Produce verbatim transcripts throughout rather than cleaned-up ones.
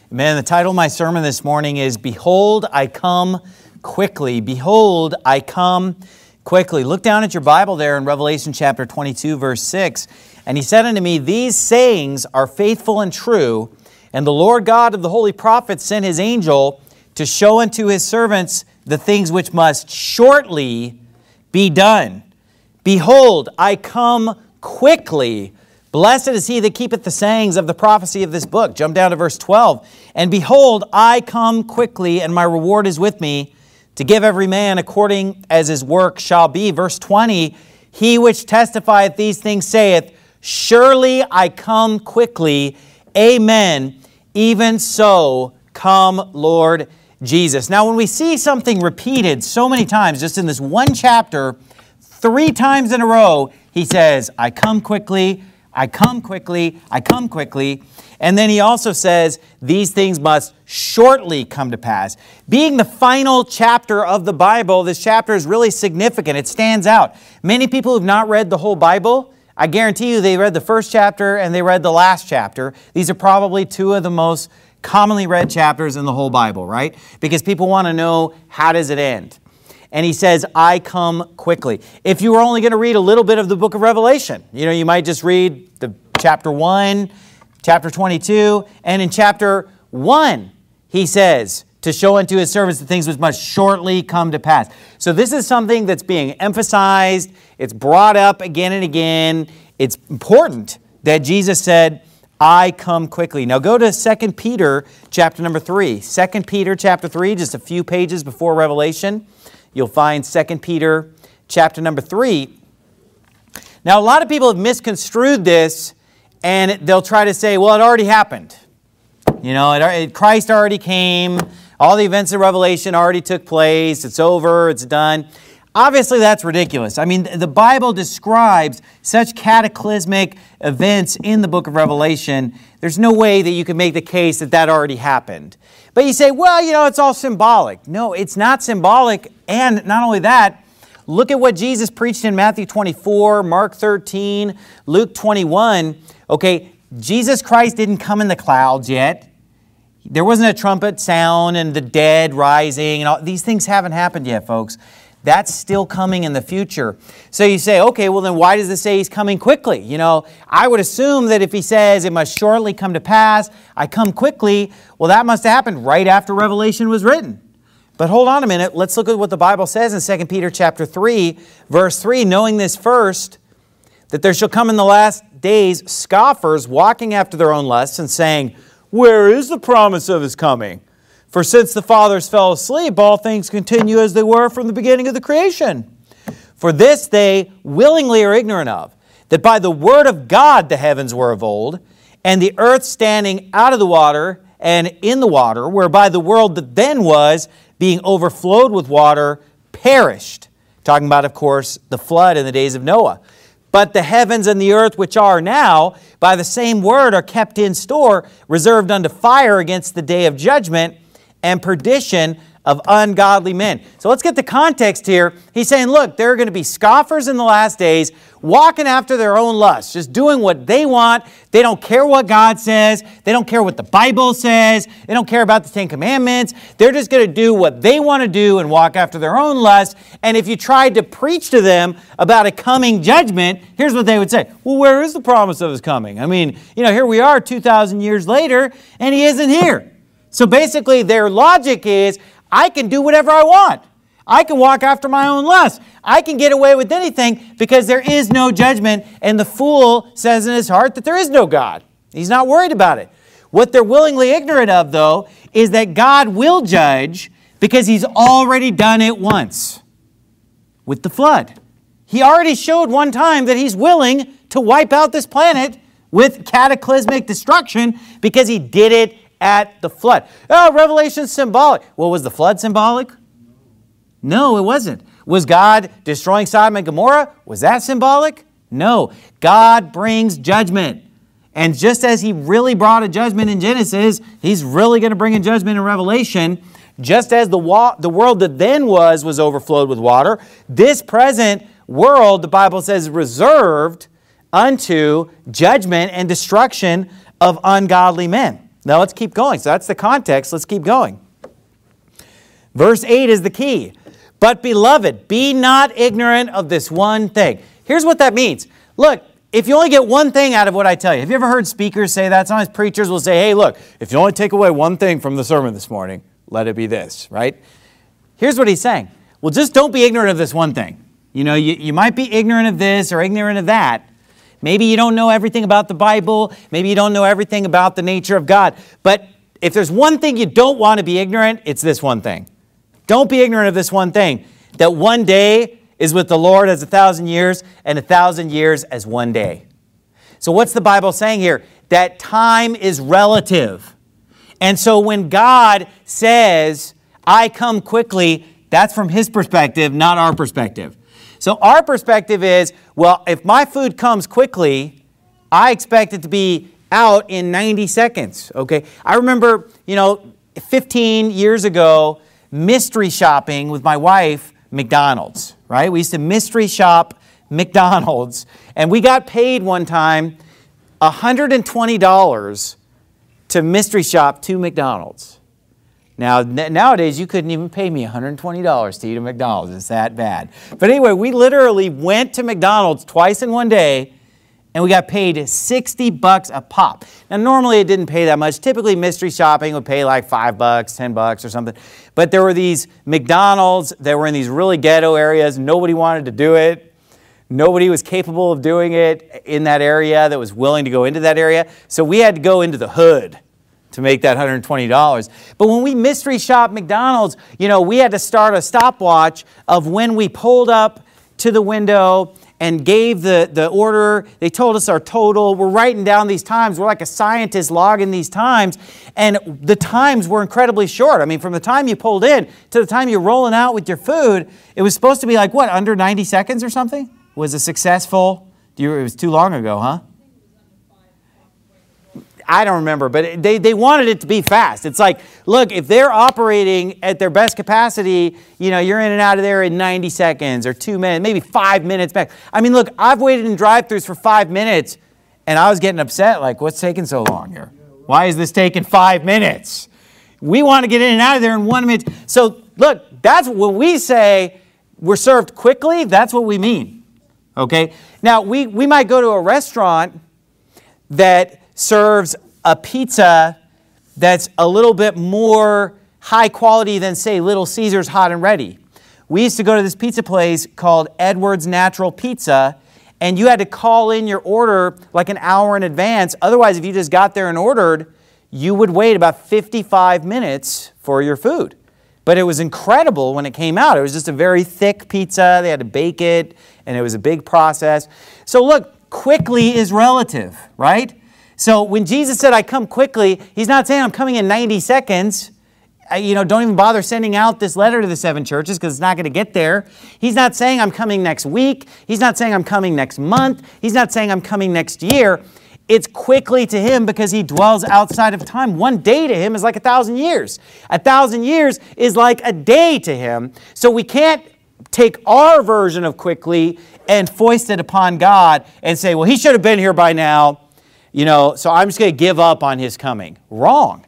Man, the title of my sermon this morning is Behold, I Come Quickly. Behold, I come quickly. Look down at your Bible there in Revelation chapter twenty-two, verse six. And he said unto me, These sayings are faithful and true, and the Lord God of the holy prophets sent his angel to show unto his servants the things which must shortly be done. Behold, I come quickly. Blessed is he that keepeth the sayings of the prophecy of this book. Jump down to verse twelve. And behold, I come quickly, and my reward is with me, to give every man according as his work shall be. Verse twenty, He which testifieth these things saith, Surely I come quickly. Amen. Even so, come, Lord Jesus. Now, when we see something repeated so many times, just in this one chapter, three times in a row, he says, I come quickly, I come quickly, I come quickly. And then he also says, these things must shortly come to pass. Being the final chapter of the Bible, this chapter is really significant. It stands out. Many people who have not read the whole Bible, I guarantee you they read the first chapter and they read the last chapter. These are probably two of the most commonly read chapters in the whole Bible, right? Because people want to know, how does it end? And he says, I come quickly. If you were only going to read a little bit of the book of Revelation, you know, you might just read the chapter one, chapter twenty-two, and in chapter one, he says, to show unto his servants the things which must shortly come to pass. So this is something that's being emphasized. It's brought up again and again. It's important that Jesus said, I come quickly. Now go to Second Peter chapter number three. Second Peter chapter three, just a few pages before Revelation. You'll find Second Peter chapter number three. Now, a lot of people have misconstrued this, and they'll try to say, well, it already happened. You know, it, it, Christ already came. All the events of Revelation already took place. It's over. It's done. Obviously, that's ridiculous. I mean, the Bible describes such cataclysmic events in the book of Revelation. There's no way that you can make the case that that already happened. But you say, well, you know, it's all symbolic. No, it's not symbolic. And not only that, look at what Jesus preached in Matthew twenty-four, Mark thirteen, Luke twenty-one. Okay, Jesus Christ didn't come in the clouds yet. There wasn't a trumpet sound and the dead rising. And all these things haven't happened yet, folks. That's still coming in the future. So you say, okay, well then why does it say he's coming quickly? You know, I would assume that if he says it must shortly come to pass, I come quickly, well that must have happened right after Revelation was written. But hold on a minute, let's look at what the Bible says in Second Peter chapter three, verse three, knowing this first, that there shall come in the last days scoffers walking after their own lusts and saying, where is the promise of his coming? For since the fathers fell asleep, all things continue as they were from the beginning of the creation. For this they willingly are ignorant of, that by the word of God the heavens were of old, and the earth standing out of the water and in the water, whereby the world that then was, being overflowed with water, perished. Talking about, of course, the flood in the days of Noah. But the heavens and the earth which are now, by the same word are kept in store, reserved unto fire against the day of judgment and perdition of ungodly men. So let's get the context here. He's saying, look, there are going to be scoffers in the last days, walking after their own lusts, just doing what they want. They don't care what God says. They don't care what the Bible says. They don't care about the Ten Commandments. They're just going to do what they want to do and walk after their own lusts. And if you tried to preach to them about a coming judgment, here's what they would say. Well, where is the promise of his coming? I mean, you know, here we are two thousand years later, and he isn't here. So basically, their logic is, I can do whatever I want. I can walk after my own lust. I can get away with anything because there is no judgment, and the fool says in his heart that there is no God. He's not worried about it. What they're willingly ignorant of, though, is that God will judge because he's already done it once with the flood. He already showed one time that he's willing to wipe out this planet with cataclysmic destruction because he did it at the flood. Oh, Revelation's symbolic. Well, was the flood symbolic? No, it wasn't. Was God destroying Sodom and Gomorrah? Was that symbolic? No. God brings judgment. And just as he really brought a judgment in Genesis, he's really going to bring a judgment in Revelation. Just as the, wa- the world that then was was overflowed with water, this present world, the Bible says, is reserved unto judgment and destruction of ungodly men. Now let's keep going. So that's the context. Let's keep going. Verse eight is the key. But beloved, be not ignorant of this one thing. Here's what that means. Look, if you only get one thing out of what I tell you, have you ever heard speakers say that? Sometimes preachers will say, hey, look, if you only take away one thing from the sermon this morning, let it be this, right? Here's what he's saying. Well, just don't be ignorant of this one thing. You know, you, you might be ignorant of this or ignorant of that. Maybe you don't know everything about the Bible. Maybe you don't know everything about the nature of God. But if there's one thing you don't want to be ignorant, it's this one thing. Don't be ignorant of this one thing, that one day is with the Lord as a thousand years, and a thousand years as one day. So what's the Bible saying here? That time is relative. And so when God says, I come quickly, that's from his perspective, not our perspective. So our perspective is, well, if my food comes quickly, I expect it to be out in ninety seconds, okay? I remember, you know, fifteen years ago, mystery shopping with my wife, McDonald's, right? We used to mystery shop McDonald's, and we got paid one time one hundred twenty dollars to mystery shop two McDonald's. Now, n- nowadays, you couldn't even pay me one hundred twenty dollars to eat a McDonald's. It's that bad. But anyway, we literally went to McDonald's twice in one day, and we got paid sixty bucks a pop. Now, normally it didn't pay that much. Typically, mystery shopping would pay like five bucks, ten bucks or something. But there were these McDonald's that were in these really ghetto areas. Nobody wanted to do it. Nobody was capable of doing it in that area that was willing to go into that area. So we had to go into the hood to make that one hundred twenty dollars. But when we mystery shopped McDonald's, you know, we had to start a stopwatch of when we pulled up to the window and gave the, the order. They told us our total. We're writing down these times. We're like a scientist logging these times. And the times were incredibly short. I mean, from the time you pulled in to the time you're rolling out with your food, it was supposed to be like, what, under ninety seconds or something? Was it successful? It was too long ago, huh? I don't remember, but they, they wanted it to be fast. It's like, look, if they're operating at their best capacity, you know, you're in and out of there in ninety seconds or two minutes, maybe five minutes back. I mean, look, I've waited in drive-thrus for five minutes, and I was getting upset, like, what's taking so long here? Why is this taking five minutes? We want to get in and out of there in one minute. So, look, that's when we say we're served quickly, that's what we mean, okay? Now, we, we might go to a restaurant that serves a pizza that's a little bit more high quality than, say, Little Caesars Hot and Ready. We used to go to this pizza place called Edwards Natural Pizza, and you had to call in your order like an hour in advance. Otherwise, if you just got there and ordered, you would wait about fifty-five minutes for your food. But it was incredible when it came out. It was just a very thick pizza. They had to bake it, and it was a big process. So look, quickly is relative, right? So when Jesus said, I come quickly, he's not saying I'm coming in ninety seconds. I, you know, don't even bother sending out this letter to the seven churches because it's not going to get there. He's not saying I'm coming next week. He's not saying I'm coming next month. He's not saying I'm coming next year. It's quickly to him because he dwells outside of time. One day to him is like a thousand years. A thousand years is like a day to him. So we can't take our version of quickly and foist it upon God and say, well, he should have been here by now. You know, so I'm just going to give up on his coming. Wrong.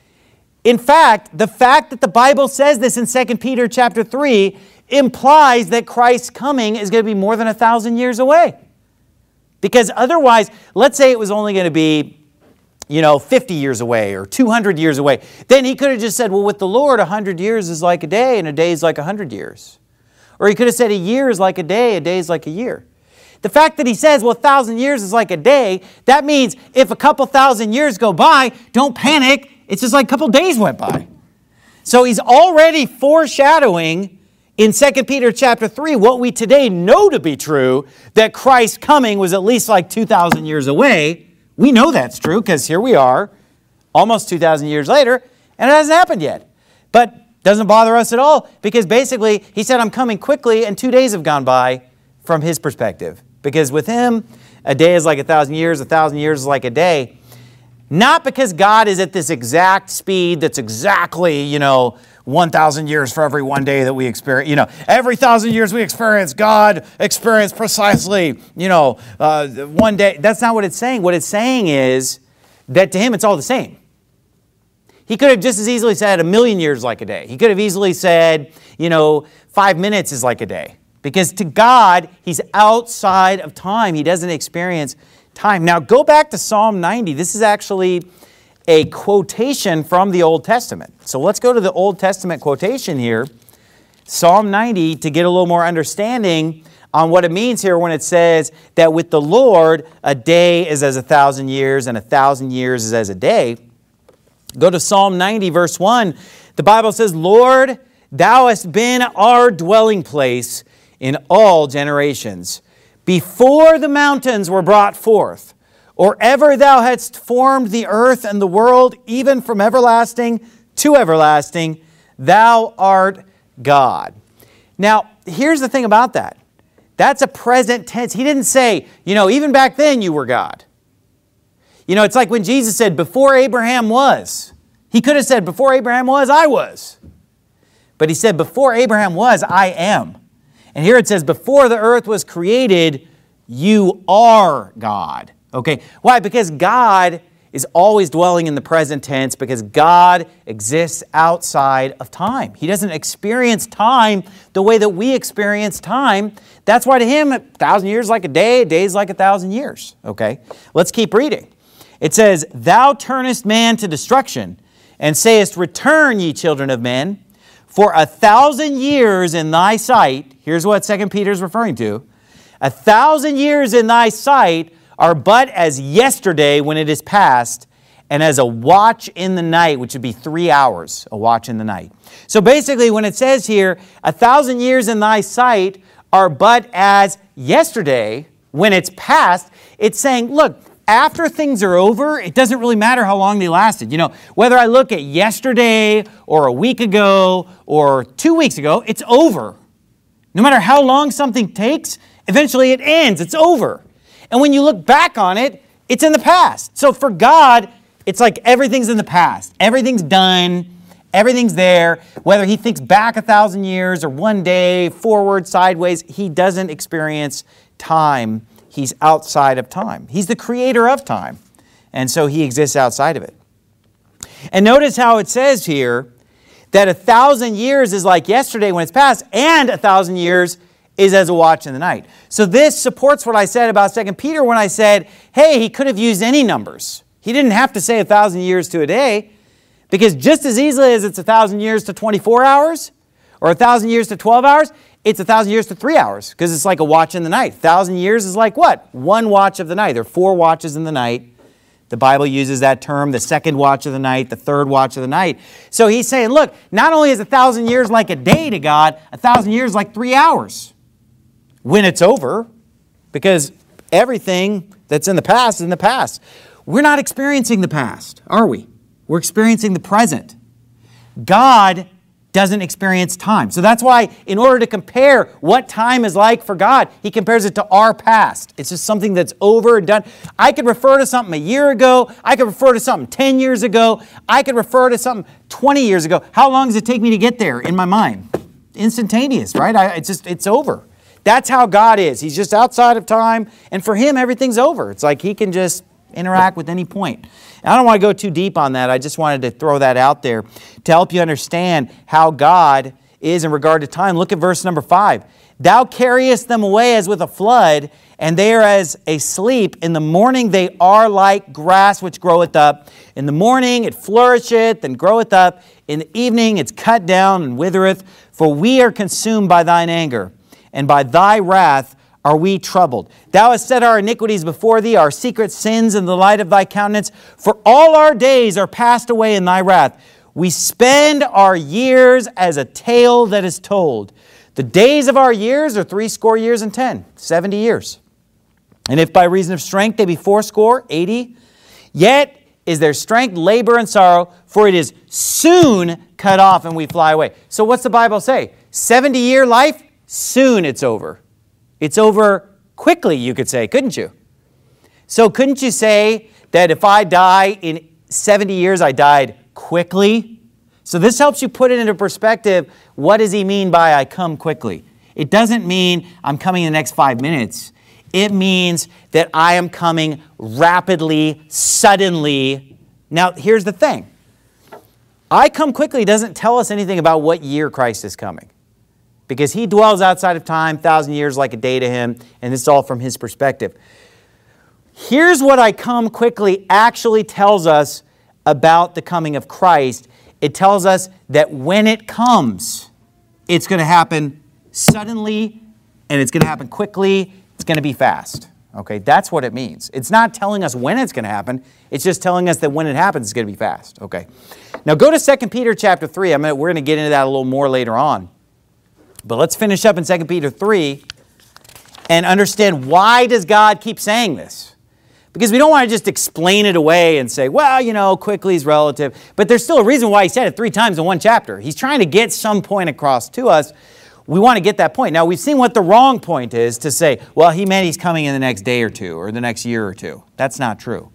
In fact, the fact that the Bible says this in Second Peter chapter three implies that Christ's coming is going to be more than a thousand years away. Because otherwise, let's say it was only going to be, you know, fifty years away or two hundred years away. Then he could have just said, well, with the Lord, one hundred years is like a day and a day is like one hundred years. Or he could have said a year is like a day, a day is like a year. The fact that he says, well, a thousand years is like a day, that means if a couple thousand years go by, don't panic. It's just like a couple days went by. So he's already foreshadowing in Second Peter chapter three what we today know to be true, that Christ's coming was at least like two thousand years away. We know that's true because here we are, almost two thousand years later, and it hasn't happened yet. But doesn't bother us at all because basically he said, I'm coming quickly, and two days have gone by from his perspective. Because with him, a day is like a thousand years, a thousand years is like a day. Not because God is at this exact speed that's exactly, you know, one thousand years for every one day that we experience. You know, every thousand years we experience, God experienced precisely, you know, uh, one day. That's not what it's saying. What it's saying is that to him, it's all the same. He could have just as easily said a million years like a day. He could have easily said, you know, five minutes is like a day. Because to God, he's outside of time. He doesn't experience time. Now go back to Psalm ninety. This is actually a quotation from the Old Testament. So let's go to the Old Testament quotation here. Psalm ninety, to get a little more understanding on what it means here when it says that with the Lord, a day is as a thousand years and a thousand years is as a day. Go to Psalm ninety, verse one. The Bible says, Lord, thou hast been our dwelling place in all generations. Before the mountains were brought forth, or ever thou hadst formed the earth and the world, even from everlasting to everlasting, thou art God. Now, here's the thing about that. That's a present tense. He didn't say, you know, even back then you were God. You know, it's like when Jesus said, before Abraham was. He could have said, before Abraham was, I was. But he said, before Abraham was, I am. And here it says, before the earth was created, you are God. Okay, why? Because God is always dwelling in the present tense, because God exists outside of time. He doesn't experience time the way that we experience time. That's why to him, a thousand years like a day, a day is like a thousand years. Okay, let's keep reading. It says, thou turnest man to destruction, and sayest, return, ye children of men, for a thousand years in thy sight, here's what Second Peter is referring to, a thousand years in thy sight are but as yesterday when it is past, and as a watch in the night, which would be three hours, a watch in the night. So basically when it says here, a thousand years in thy sight are but as yesterday when it's past, it's saying, look, after things are over, it doesn't really matter how long they lasted. You know, whether I look at yesterday or a week ago or two weeks ago, it's over. No matter how long something takes, eventually it ends, it's over. And when you look back on it, it's in the past. So for God, it's like everything's in the past. Everything's done. Everything's there. Whether he thinks back a thousand years or one day, forward, sideways, he doesn't experience time. He's outside of time. He's the creator of time. And so he exists outside of it. And notice how it says here that a thousand years is like yesterday when it's past, and a thousand years is as a watch in the night. So this supports what I said about Second Peter when I said, hey, he could have used any numbers. He didn't have to say a thousand years to a day, because just as easily as it's a thousand years to twenty-four hours, or a thousand years to twelve hours, it's a thousand years to three hours, because it's like a watch in the night. A thousand years is like what? One watch of the night. There are four watches in the night. The Bible uses that term, the second watch of the night, the third watch of the night. So he's saying, look, not only is a thousand years like a day to God, a thousand years like three hours when it's over, because everything that's in the past is in the past. We're not experiencing the past, are we? We're experiencing the present. God doesn't experience time. So that's why in order to compare what time is like for God, he compares it to our past. It's just something that's over and done. I could refer to something a year ago. I could refer to something ten years ago. I could refer to something twenty years ago. How long does it take me to get there in my mind? Instantaneous, right? I, it's just, it's over. That's how God is. He's just outside of time. And for him, everything's over. It's like he can just interact with any point. I don't want to go too deep on that. I just wanted to throw that out there to help you understand how God is in regard to time. Look at verse number five. Thou carriest them away as with a flood, and they are as a sleep. In the morning they are like grass which groweth up. In the morning it flourisheth and groweth up. In the evening it's cut down and withereth. For we are consumed by thine anger, and by thy wrath are we troubled. Thou hast set our iniquities before thee, our secret sins in the light of thy countenance. For all our days are passed away in thy wrath. We spend our years as a tale that is told. The days of our years are three score years and ten, seventy years. And if by reason of strength they be fourscore, eighty, yet is their strength labor and sorrow, for it is soon cut off and we fly away. So what's the Bible say? seventy-year life, soon it's over. It's over quickly, you could say, couldn't you? So couldn't you say that if I die in seventy years, I died quickly? So this helps you put it into perspective. What does he mean by I come quickly? It doesn't mean I'm coming in the next five minutes. It means that I am coming rapidly, suddenly. Now, here's the thing. I come quickly doesn't tell us anything about what year Christ is coming, because he dwells outside of time, thousand years like a day to him, and it's all from his perspective. Here's what I come quickly actually tells us about the coming of Christ. It tells us that when it comes, it's going to happen suddenly, and it's going to happen quickly. It's going to be fast. Okay, that's what it means. It's not telling us when it's going to happen. It's just telling us that when it happens, it's going to be fast. Okay. Now go to Second Peter chapter three. I'm gonna, we're going to get into that a little more later on. But let's finish up in Second Peter three and understand, why does God keep saying this? Because we don't want to just explain it away and say, well, you know, quickly is relative. But there's still a reason why he said it three times in one chapter. He's trying to get some point across to us. We want to get that point. Now, we've seen what the wrong point is, to say, well, he meant he's coming in the next day or two or the next year or two. That's not true.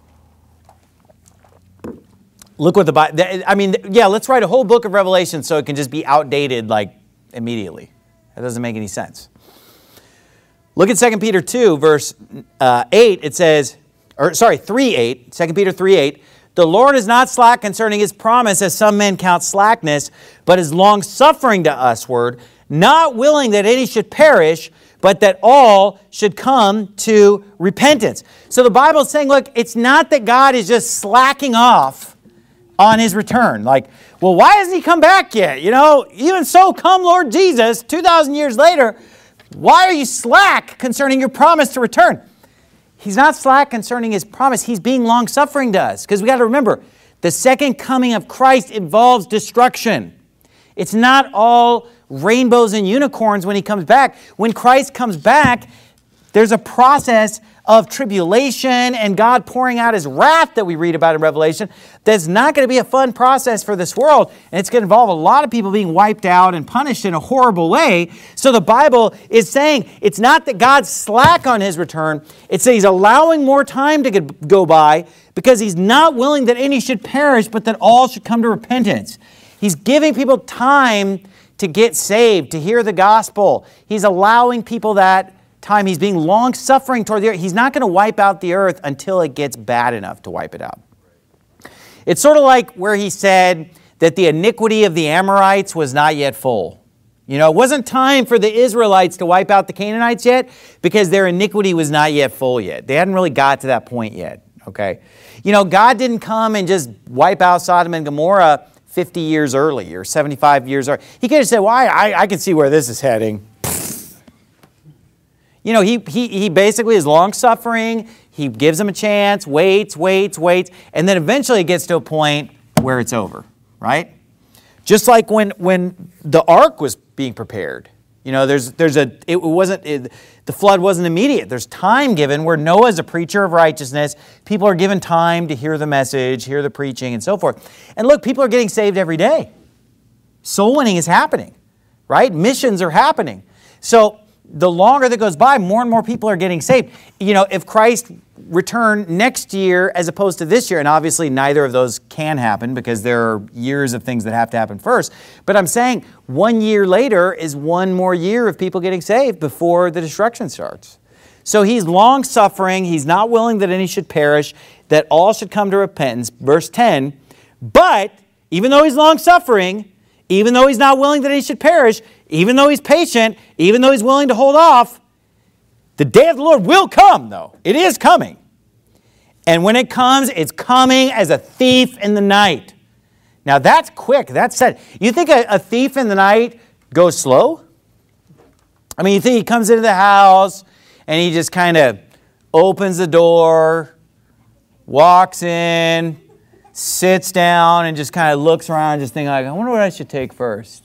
Look what the Bible, I mean, yeah, let's write a whole book of Revelation so it can just be outdated like immediately. That doesn't make any sense. Look at Second Peter two, verse uh, eight. It says, or sorry, three eight, Second Peter three eight. The Lord is not slack concerning his promise, as some men count slackness, but is long-suffering to usward, not willing that any should perish, but that all should come to repentance. So the Bible is saying, look, it's not that God is just slacking off on his return. Like, well, why hasn't he come back yet? You know, even so, come Lord Jesus, two thousand years later, why are you slack concerning your promise to return? He's not slack concerning his promise. He's being long-suffering to us. Because we got to remember, the second coming of Christ involves destruction. It's not all rainbows and unicorns when he comes back. When Christ comes back, there's a process of tribulation and God pouring out his wrath that we read about in Revelation. That's not going to be a fun process for this world. And it's going to involve a lot of people being wiped out and punished in a horrible way. So the Bible is saying it's not that God's slack on his return. It's that he's allowing more time to get, go by, because he's not willing that any should perish, but that all should come to repentance. He's giving people time to get saved, to hear the gospel. He's allowing people that time. He's being long-suffering toward the earth. He's not going to wipe out the earth until it gets bad enough to wipe it out. It's sort of like where he said that the iniquity of the Amorites was not yet full. You know, it wasn't time for the Israelites to wipe out the Canaanites yet, because their iniquity was not yet full yet. They hadn't really got to that point yet, okay? You know, God didn't come and just wipe out Sodom and Gomorrah fifty years early or seventy-five years early. He could have said, well, I, I can see where this is heading. You know, he, he, he basically is long-suffering. He gives them a chance, waits, waits, waits, and then eventually it gets to a point where it's over, right? Just like when, when the ark was being prepared. You know, there's, there's a, it wasn't, it, the flood wasn't immediate. There's time given where Noah's a preacher of righteousness. People are given time to hear the message, hear the preaching, and so forth. And look, people are getting saved every day. Soul winning is happening, right? Missions are happening. So the longer that goes by, more and more people are getting saved. You know, if Christ returned next year as opposed to this year, and obviously neither of those can happen because there are years of things that have to happen first. But I'm saying one year later is one more year of people getting saved before the destruction starts. So he's long-suffering. He's not willing that any should perish, that all should come to repentance. Verse ten, but even though he's long-suffering, even though he's not willing that any should perish, even though he's patient, even though he's willing to hold off, the day of the Lord will come, though. It is coming. And when it comes, it's coming as a thief in the night. Now, that's quick. That's said. You think a, a thief in the night goes slow? I mean, you think he comes into the house and he just kind of opens the door, walks in, sits down, and just kind of looks around, just thinking like, I wonder what I should take first.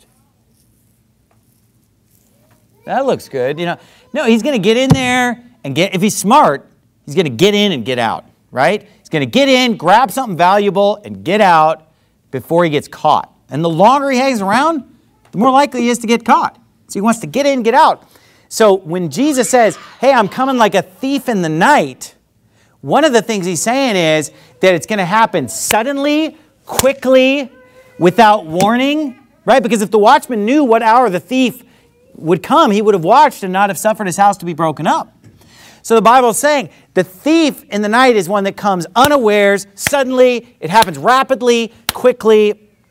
That looks good, you know. No, he's going to get in there and get, if he's smart, he's going to get in and get out, right? He's going to get in, grab something valuable, and get out before he gets caught. And the longer he hangs around, the more likely he is to get caught. So he wants to get in, get out. So when Jesus says, hey, I'm coming like a thief in the night, one of the things he's saying is that it's going to happen suddenly, quickly, without warning, right? Because if the watchman knew what hour the thief would come, he would have watched and not have suffered his house to be broken up. So the Bible is saying the thief in the night is one that comes unawares, suddenly, it happens rapidly, quickly,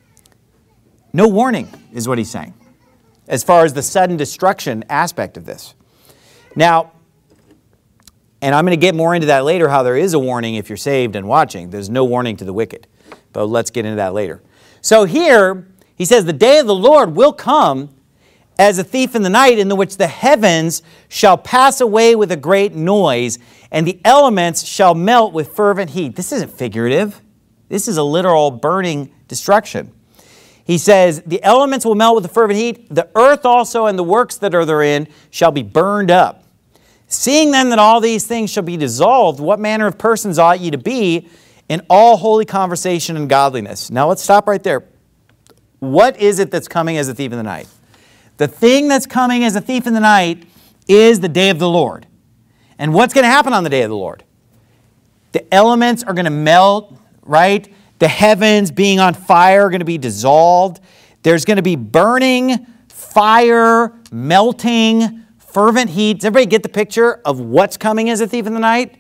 No warning is what he's saying, as far as the sudden destruction aspect of this. Now, and I'm going to get more into that later, how there is a warning if you're saved and watching. There's no warning to the wicked. But let's get into that later. So here, he says, the day of the Lord will come as a thief in the night, in the which the heavens shall pass away with a great noise, and the elements shall melt with fervent heat. This isn't figurative. This is a literal burning destruction. He says, the elements will melt with a fervent heat. The earth also and the works that are therein shall be burned up. Seeing then that all these things shall be dissolved, what manner of persons ought ye to be in all holy conversation and godliness? Now let's stop right there. What is it that's coming as a thief in the night? The thing that's coming as a thief in the night is the day of the Lord. And what's going to happen on the day of the Lord? The elements are going to melt, right? The heavens being on fire are going to be dissolved. There's going to be burning, fire, melting, fervent heat. Does everybody get the picture of what's coming as a thief in the night?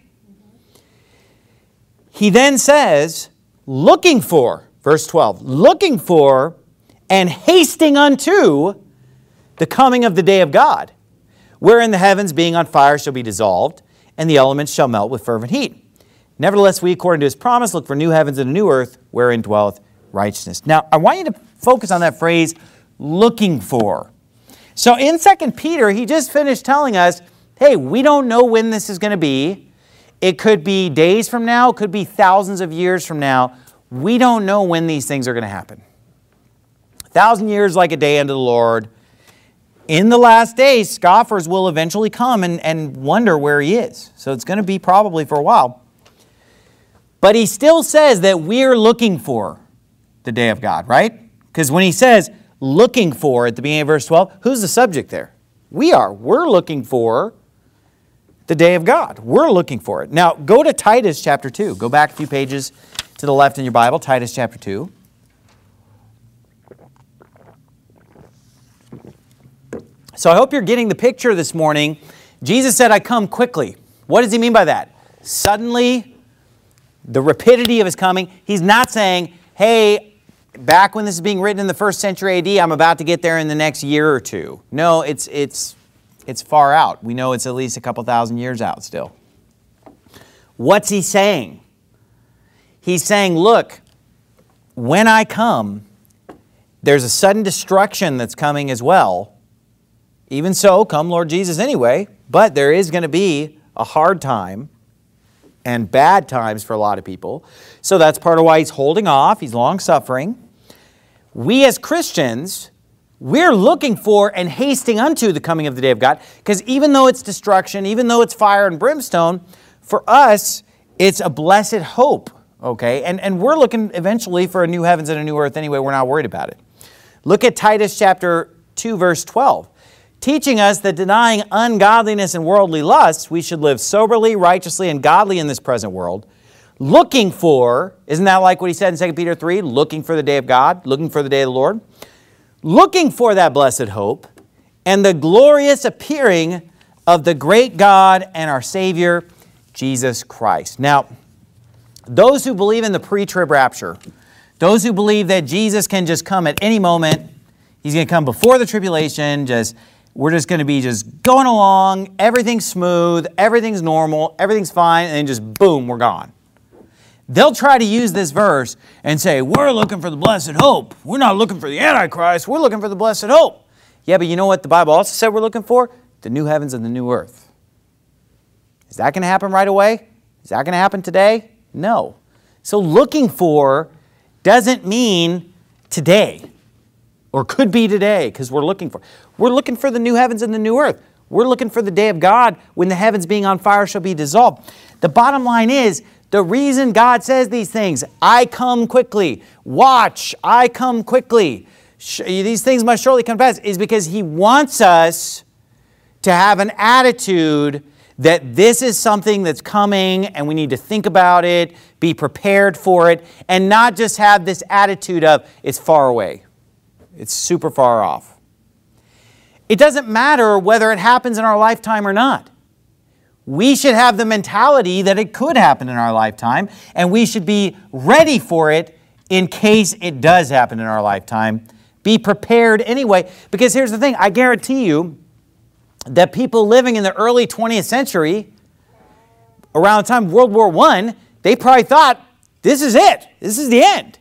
He then says, looking for, verse twelve, looking for and hasting unto the coming of the day of God, wherein the heavens being on fire shall be dissolved, and the elements shall melt with fervent heat. Nevertheless, we, according to his promise, look for new heavens and a new earth, wherein dwelleth righteousness. Now, I want you to focus on that phrase, looking for. So in Second Peter, he just finished telling us, hey, we don't know when this is going to be. It could be days from now. It could be thousands of years from now. We don't know when these things are going to happen. A thousand years like a day unto the Lord. In the last days, scoffers will eventually come and, and wonder where he is. So it's going to be probably for a while. But he still says that we're looking for the day of God, right? Because when he says, looking for at the beginning of verse twelve, who's the subject there? We are. We're looking for the day of God. We're looking for it. Now, go to Titus chapter two. Go back a few pages to the left in your Bible, Titus chapter two. So I hope you're getting the picture this morning. Jesus said, I come quickly. What does he mean by that? Suddenly, the rapidity of his coming. He's not saying, hey, back when this is being written in the first century A D, I'm about to get there in the next year or two. No, it's, it's, it's far out. We know it's at least a couple thousand years out still. What's he saying? He's saying, look, when I come, there's a sudden destruction that's coming as well. Even so, come Lord Jesus anyway, but there is going to be a hard time and bad times for a lot of people. So that's part of why he's holding off. He's long-suffering. We as Christians, we're looking for and hasting unto the coming of the day of God, because even though it's destruction, even though it's fire and brimstone, for us, it's a blessed hope, okay? And, and we're looking eventually for a new heavens and a new earth anyway. We're not worried about it. Look at Titus chapter two, verse twelve. Teaching us that denying ungodliness and worldly lusts, we should live soberly, righteously, and godly in this present world, looking for, isn't that like what he said in Second Peter three, looking for the day of God, looking for the day of the Lord? Looking for that blessed hope and the glorious appearing of the great God and our Savior, Jesus Christ. Now, those who believe in the pre-trib rapture, those who believe that Jesus can just come at any moment, he's going to come before the tribulation, just we're just going to be just going along, everything's smooth, everything's normal, everything's fine, and then just boom, we're gone. They'll try to use this verse and say, we're looking for the blessed hope. We're not looking for the Antichrist. We're looking for the blessed hope. Yeah, but you know what the Bible also said we're looking for? The new heavens and the new earth. Is that going to happen right away? Is that going to happen today? No. So looking for doesn't mean today or could be today because we're looking for. We're looking for the new heavens and the new earth. We're looking for the day of God when the heavens being on fire shall be dissolved. The bottom line is, the reason God says these things, I come quickly, watch, I come quickly, these things must surely come to pass, is because he wants us to have an attitude that this is something that's coming and we need to think about it, be prepared for it, and not just have this attitude of it's far away. It's super far off. It doesn't matter whether it happens in our lifetime or not. We should have the mentality that it could happen in our lifetime, and we should be ready for it in case it does happen in our lifetime. Be prepared anyway. Because here's the thing, I guarantee you that people living in the early twentieth century, around the time of World War One, they probably thought, this is it. This is the end.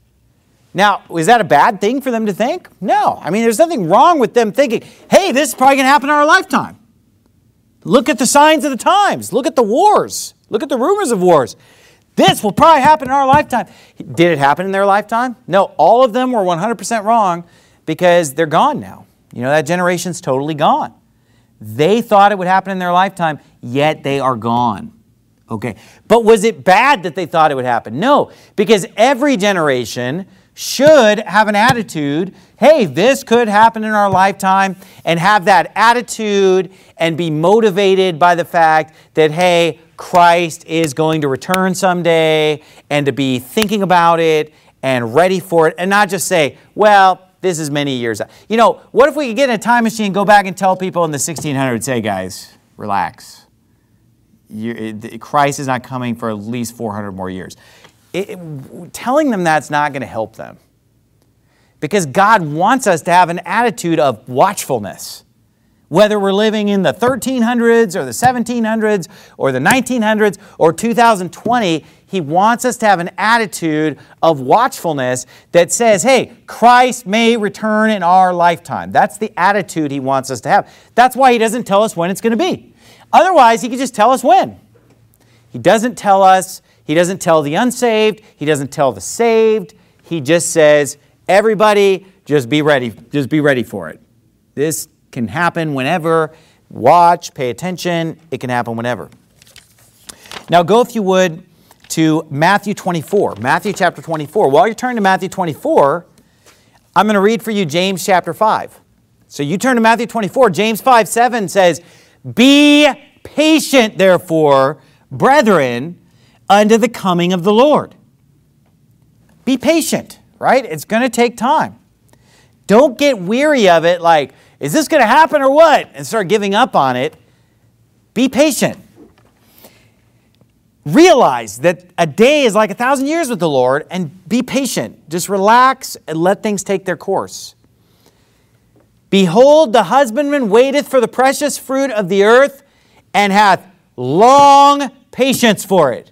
Now, is that a bad thing for them to think? No. I mean, there's nothing wrong with them thinking, hey, this is probably going to happen in our lifetime. Look at the signs of the times. Look at the wars. Look at the rumors of wars. This will probably happen in our lifetime. Did it happen in their lifetime? No, all of them were one hundred percent wrong because they're gone now. You know, that generation's totally gone. They thought it would happen in their lifetime, yet they are gone. Okay, but was it bad that they thought it would happen? No, because every generation should have an attitude, hey, this could happen in our lifetime, and have that attitude and be motivated by the fact that, hey, Christ is going to return someday, and to be thinking about it and ready for it, and not just say, well, this is many years out. You know, what if we could get in a time machine and go back and tell people in the sixteen hundreds, hey guys, relax. You, it, Christ is not coming for at least four hundred more years. It, it, telling them that's not going to help them. Because God wants us to have an attitude of watchfulness. Whether we're living in the thirteen hundreds or the seventeen hundreds or the nineteen hundreds or two thousand twenty, He wants us to have an attitude of watchfulness that says, hey, Christ may return in our lifetime. That's the attitude He wants us to have. That's why He doesn't tell us when it's going to be. Otherwise, He could just tell us when. He doesn't tell us, He doesn't tell the unsaved, He doesn't tell the saved. He just says, everybody, just be ready, just be ready for it. This can happen whenever. Watch, pay attention. It can happen whenever. Now go, if you would, to Matthew twenty-four. Matthew chapter twenty-four. While you're turning to Matthew twenty-four, I'm going to read for you James chapter five. So you turn to Matthew twenty-four. James five seven says, be patient, therefore, brethren, unto the coming of the Lord. Be patient, right? It's going to take time. Don't get weary of it like, is this going to happen or what? And start giving up on it. Be patient. Realize that a day is like a thousand years with the Lord, and be patient. Just relax and let things take their course. Behold, the husbandman waiteth for the precious fruit of the earth, and hath long patience for it.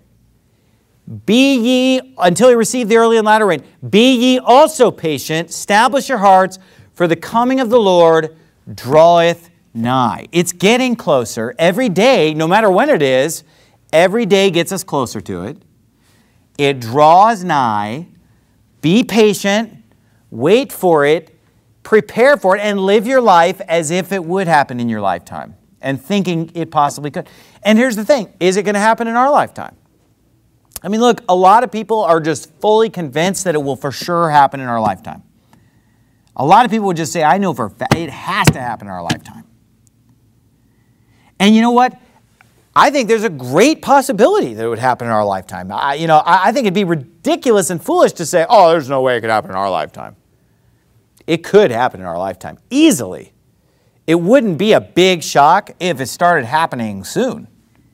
Be ye, until ye receive the early and latter rain, be ye also patient, establish your hearts, for the coming of the Lord draweth nigh. It's getting closer. Every day, no matter when it is, every day gets us closer to it. It draws nigh. Be patient. Wait for it. Prepare for it. And live your life as if it would happen in your lifetime. And thinking it possibly could. And here's the thing. Is it going to happen in our lifetime? I mean, look, a lot of people are just fully convinced that it will for sure happen in our lifetime. A lot of people would just say, I know for a fact it has to happen in our lifetime. And you know what? I think there's a great possibility that it would happen in our lifetime. I, you know, I, I think it'd be ridiculous and foolish to say, oh, there's no way it could happen in our lifetime. It could happen in our lifetime, easily. It wouldn't be a big shock if it started happening soon.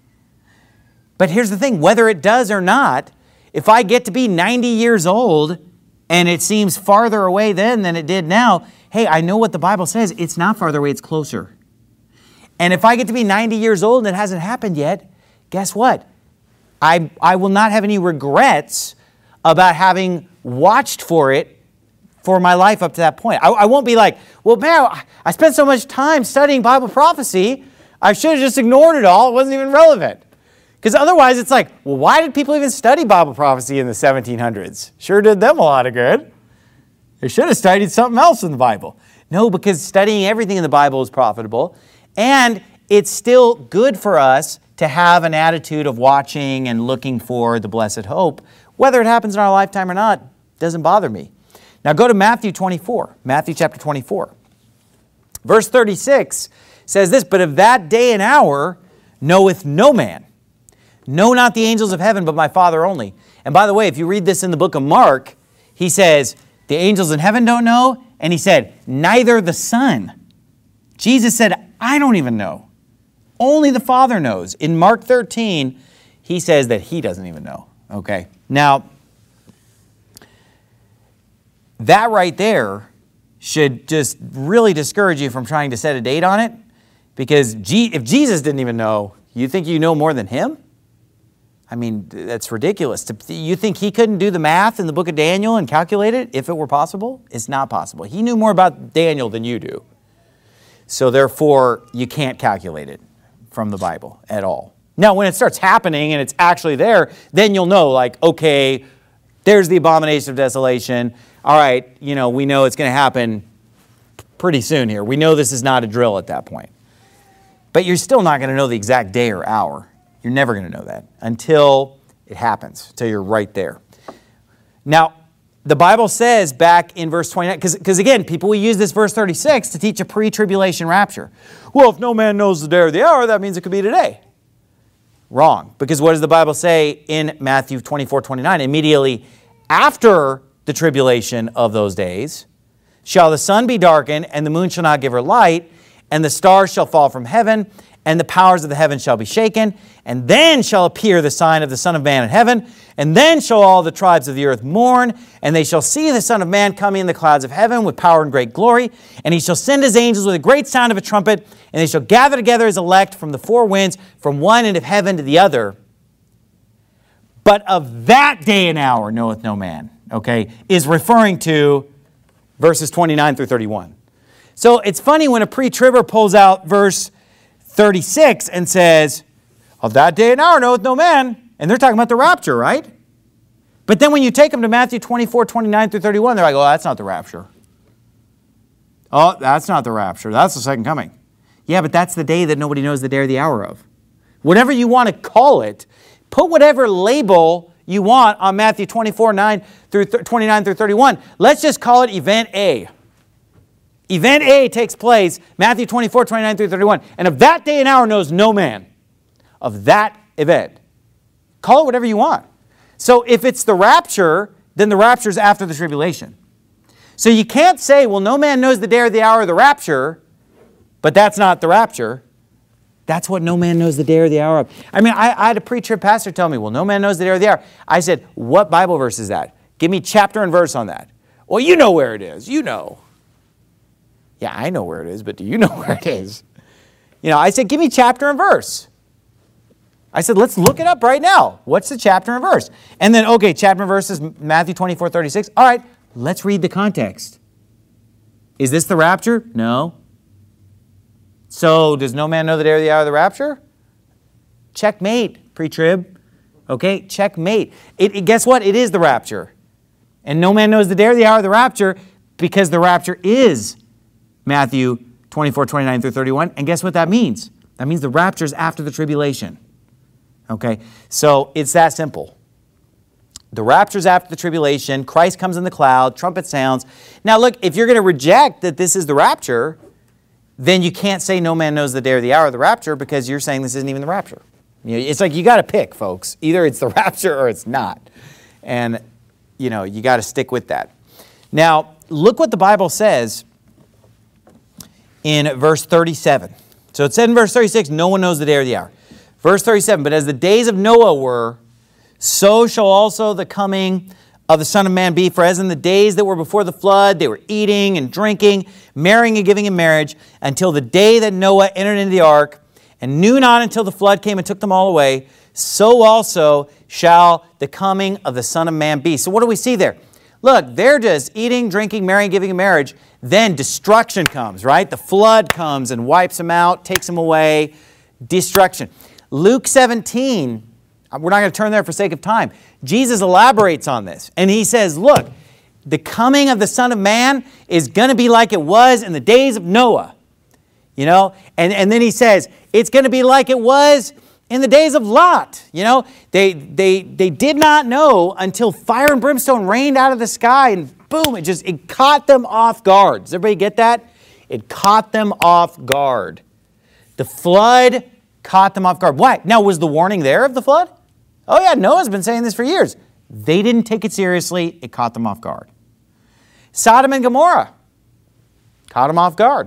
But here's the thing, whether it does or not, if I get to be ninety years old and it seems farther away then than it did now, hey, I know what the Bible says. It's not farther away, it's closer. And if I get to be ninety years old and it hasn't happened yet, guess what? I, I will not have any regrets about having watched for it for my life up to that point. I, I won't be like, well, man, I spent so much time studying Bible prophecy, I should have just ignored it all. It wasn't even relevant. Because otherwise it's like, well, why did people even study Bible prophecy in the seventeen hundreds? Sure did them a lot of good. They should have studied something else in the Bible. No, because studying everything in the Bible is profitable. And it's still good for us to have an attitude of watching and looking for the blessed hope. Whether it happens in our lifetime or not, doesn't bother me. Now go to Matthew twenty-four, Matthew chapter twenty-four. Verse thirty-six says this, but of that day and hour knoweth no man. No, not the angels of heaven, but my Father only. And by the way, if you read this in the book of Mark, he says, the angels in heaven don't know. And he said, neither the Son. Jesus said, I don't even know. Only the Father knows. In Mark thirteen, he says that he doesn't even know. Okay. Now, that right there should just really discourage you from trying to set a date on it. Because G- if Jesus didn't even know, you think you know more than him? I mean, that's ridiculous. You think he couldn't do the math in the book of Daniel and calculate it if it were possible? It's not possible. He knew more about Daniel than you do. So therefore, you can't calculate it from the Bible at all. Now, when it starts happening and it's actually there, then you'll know, like, okay, there's the abomination of desolation. All right, you know, we know it's going to happen pretty soon here. We know this is not a drill at that point. But you're still not going to know the exact day or hour. You're never going to know that until it happens, until you're right there. Now, the Bible says back in verse twenty-nine, because again, people will use this verse thirty-six to teach a pre-tribulation rapture. Well, if no man knows the day or the hour, that means it could be today. Wrong. Because what does the Bible say in Matthew twenty-four twenty-nine? Immediately after the tribulation of those days, shall the sun be darkened, and the moon shall not give her light, and the stars shall fall from heaven, and the powers of the heaven shall be shaken, and then shall appear the sign of the Son of Man in heaven, and then shall all the tribes of the earth mourn, and they shall see the Son of Man coming in the clouds of heaven with power and great glory, and he shall send his angels with a great sound of a trumpet, and they shall gather together his elect from the four winds, from one end of heaven to the other. But of that day and hour knoweth no man, okay, is referring to verses twenty-nine through thirty-one. So it's funny when a pre-tribber pulls out verse thirty-six and says, of that day and hour knoweth no man. And they're talking about the rapture, right? But then when you take them to Matthew twenty-four, twenty-nine through thirty-one, they're like, oh, that's not the rapture. Oh, that's not the rapture. That's the second coming. Yeah, but that's the day that nobody knows the day or the hour of. Whatever you want to call it, put whatever label you want on Matthew twenty-four, nine through twenty-nine through thirty-one. Let's just call it Event A. Event A takes place, Matthew twenty-four, twenty-nine through thirty-one. And of that day and hour knows no man. Of that event. Call it whatever you want. So if it's the rapture, then the rapture is after the tribulation. So you can't say, well, no man knows the day or the hour of the rapture, but that's not the rapture. That's what no man knows the day or the hour of. I mean, I, I had a pre-trib pastor tell me, well, no man knows the day or the hour. I said, what Bible verse is that? Give me chapter and verse on that. Well, you know where it is. You know. Yeah, I know where it is, but do you know where it is? You know, I said, give me chapter and verse. I said, let's look it up right now. What's the chapter and verse? And then, okay, chapter and verse is Matthew twenty-four, thirty-six. All right, let's read the context. Is this the rapture? No. So, does no man know the day or the hour of the rapture? Checkmate, pre-trib. Okay, checkmate. It, it, guess what? It is the rapture. And no man knows the day or the hour of the rapture because the rapture is Matthew twenty-four, twenty-nine through thirty-one. And guess what that means? That means the rapture is after the tribulation. Okay, so it's that simple. The rapture is after the tribulation. Christ comes in the cloud. Trumpet sounds. Now look, if you're going to reject that this is the rapture, then you can't say no man knows the day or the hour of the rapture because you're saying this isn't even the rapture. You know, it's like you got to pick, folks. Either it's the rapture or it's not. And, you know, you got to stick with that. Now, look what the Bible says in verse thirty-seven. So it said in verse thirty-six, no one knows the day or the hour. Verse thirty-seven, but as the days of Noah were, so shall also the coming of the Son of Man be. For as in the days that were before the flood, they were eating and drinking, marrying and giving in marriage, until the day that Noah entered into the ark, and knew not until the flood came and took them all away, so also shall the coming of the Son of Man be. So what do we see there? Look, they're just eating, drinking, marrying, giving in marriage. Then destruction comes, right? The flood comes and wipes them out, takes them away. Destruction. Luke seventeen, we're not going to turn there for sake of time. Jesus elaborates on this. And he says, look, the coming of the Son of Man is going to be like it was in the days of Noah. You know, and, and then he says, it's going to be like it was in the days of Lot. You know, they, they, they did not know until fire and brimstone rained out of the sky and boom, it just, it caught them off guard. Does everybody get that? It caught them off guard. The flood caught them off guard. Why? Now, was the warning there of the flood? Oh yeah, Noah's been saying this for years. They didn't take it seriously. It caught them off guard. Sodom and Gomorrah caught them off guard.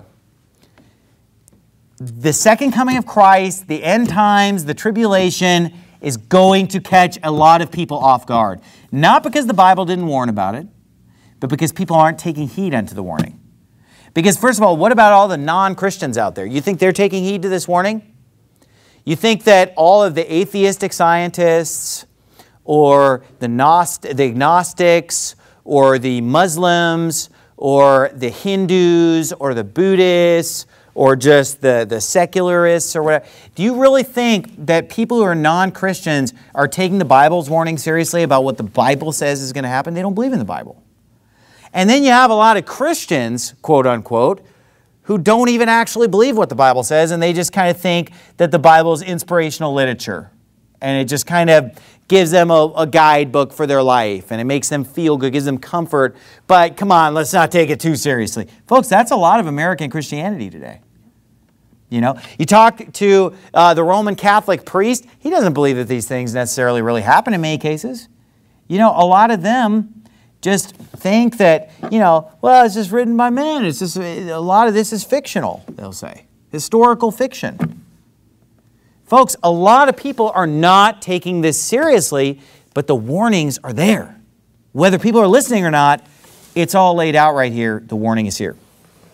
The second coming of Christ, the end times, the tribulation is going to catch a lot of people off guard. Not because the Bible didn't warn about it, but because people aren't taking heed unto the warning. Because first of all, what about all the non-Christians out there? You think they're taking heed to this warning? You think that all of the atheistic scientists or the, Gnost- the agnostics or the Muslims or the Hindus or the Buddhists or just the, the secularists or whatever, do you really think that people who are non-Christians are taking the Bible's warning seriously about what the Bible says is going to happen? They don't believe in the Bible. And then you have a lot of Christians, quote unquote, who don't even actually believe what the Bible says, and they just kind of think that the Bible is inspirational literature. And it just kind of gives them a, a guidebook for their life, and it makes them feel good, gives them comfort. But come on, let's not take it too seriously. Folks, that's a lot of American Christianity today. You know, you talk to uh, the Roman Catholic priest, he doesn't believe that these things necessarily really happen in many cases. You know, a lot of them just think that, you know, well, it's just written by men. It's just, a lot of this is fictional, they'll say. Historical fiction. Folks, a lot of people are not taking this seriously, but the warnings are there. Whether people are listening or not, it's all laid out right here. The warning is here.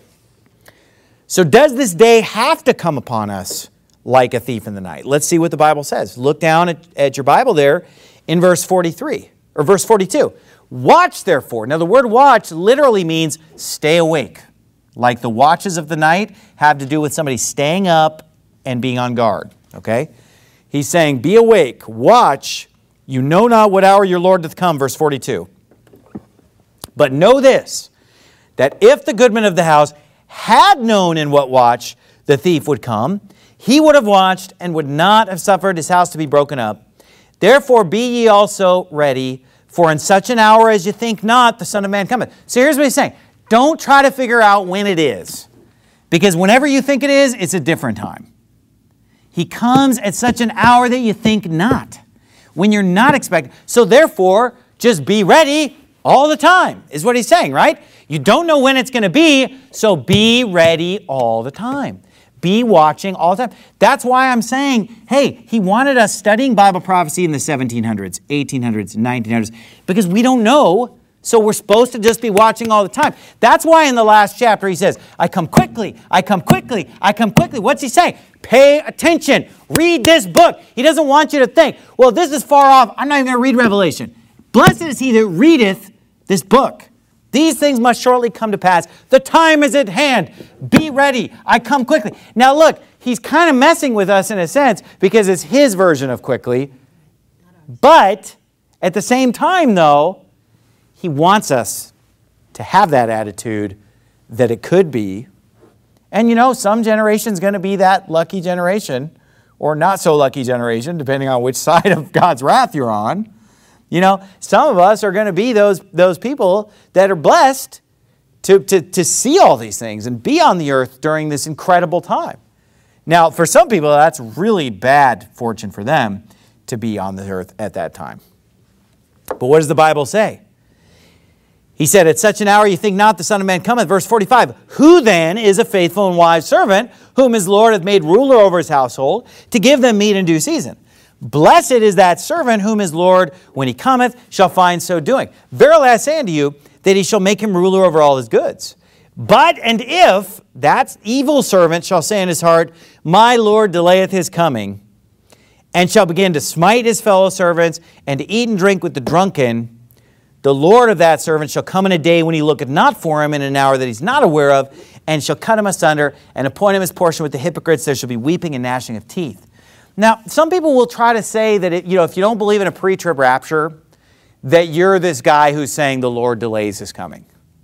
So does this day have to come upon us like a thief in the night? Let's see what the Bible says. Look down at, at your Bible there in verse forty-three, or verse forty-two. Watch therefore. Now the word watch literally means stay awake. Like the watches of the night have to do with somebody staying up and being on guard. Okay? He's saying, be awake, watch, you know not what hour your Lord doth come, verse forty-two. But know this, that if the goodman of the house had known in what watch the thief would come, he would have watched and would not have suffered his house to be broken up. Therefore be ye also ready, for in such an hour as you think not, the Son of Man cometh. So here's what he's saying. Don't try to figure out when it is, because whenever you think it is, it's a different time. He comes at such an hour that you think not, when you're not expecting. So therefore, just be ready all the time, is what he's saying, right? You don't know when it's going to be, so be ready all the time. Be watching all the time. That's why I'm saying, hey, he wanted us studying Bible prophecy in the seventeen hundreds, eighteen hundreds, nineteen hundreds, because we don't know, so we're supposed to just be watching all the time. That's why in the last chapter he says, I come quickly, I come quickly, I come quickly. What's he saying? Pay attention. Read this book. He doesn't want you to think, well, this is far off. I'm not even going to read Revelation. Blessed is he that readeth this book. These things must shortly come to pass. The time is at hand. Be ready. I come quickly. Now look, he's kind of messing with us in a sense because it's his version of quickly. But at the same time, though, he wants us to have that attitude that it could be. And you know, some generation's going to be that lucky generation or not so lucky generation, depending on which side of God's wrath you're on. You know, some of us are going to be those, those people that are blessed to, to, to see all these things and be on the earth during this incredible time. Now, for some people, that's really bad fortune for them to be on the earth at that time. But what does the Bible say? He said, at such an hour you think not the Son of Man cometh. Verse forty-five, who then is a faithful and wise servant, whom his Lord hath made ruler over his household, to give them meat in due season? Blessed is that servant whom his Lord, when he cometh, shall find so doing. Verily I say unto you, that he shall make him ruler over all his goods. But and if that evil servant shall say in his heart, my Lord delayeth his coming, and shall begin to smite his fellow servants, and to eat and drink with the drunken, the Lord of that servant shall come in a day when he looketh not for him, in an hour that he's not aware of, and shall cut him asunder, and appoint him his portion with the hypocrites. There shall be weeping and gnashing of teeth. Now, some people will try to say that, it, you know, if you don't believe in a pre-trib rapture, that you're this guy who's saying the Lord delays his coming.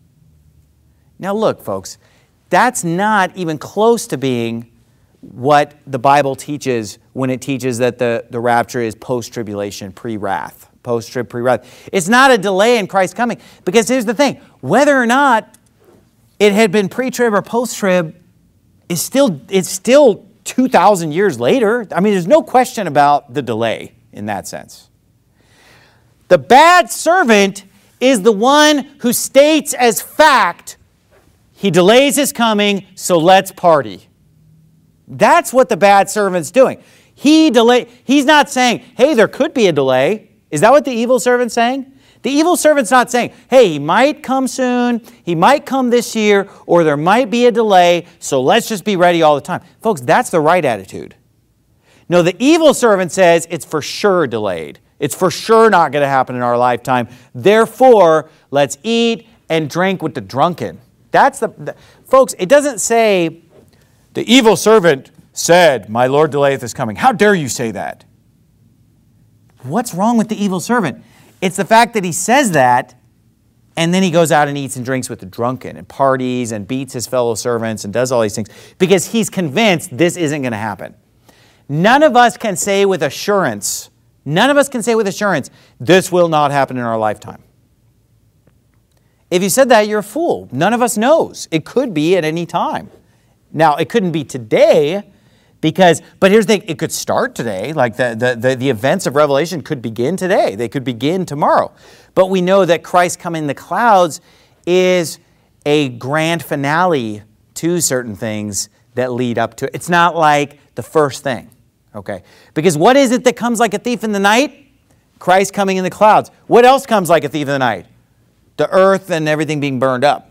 Now look, folks, that's not even close to being what the Bible teaches when it teaches that the, the rapture is post-tribulation, pre-wrath. Post-trib, pre-wrath. It's not a delay in Christ's coming, because here's the thing, whether or not it had been pre-trib or post-trib, is still, it's still two thousand years later. I mean, there's no question about the delay in that sense. The bad servant is the one who states as fact, he delays his coming, so let's party. That's what the bad servant's doing. He delay, he's not saying, hey, there could be a delay. Is that what the evil servant's saying? The evil servant's not saying, hey, he might come soon, he might come this year, or there might be a delay, so let's just be ready all the time. Folks, that's the right attitude. No, the evil servant says it's for sure delayed. It's for sure not going to happen in our lifetime. Therefore, let's eat and drink with the drunken. That's the, the folks, it doesn't say, the evil servant said, my Lord delayeth his coming. How dare you say that? What's wrong with the evil servant? It's the fact that he says that, and then he goes out and eats and drinks with the drunken and parties and beats his fellow servants and does all these things because he's convinced this isn't going to happen. None of us can say with assurance, none of us can say with assurance, this will not happen in our lifetime. If you said that, you're a fool. None of us knows. It could be at any time. Now, it couldn't be today because, but here's the thing, it could start today. Like the, the, the, the events of Revelation could begin today. They could begin tomorrow. But we know that Christ coming in the clouds is a grand finale to certain things that lead up to it. It's not like the first thing. Okay, because what is it that comes like a thief in the night? Christ coming in the clouds. What else comes like a thief in the night? The earth and everything being burned up.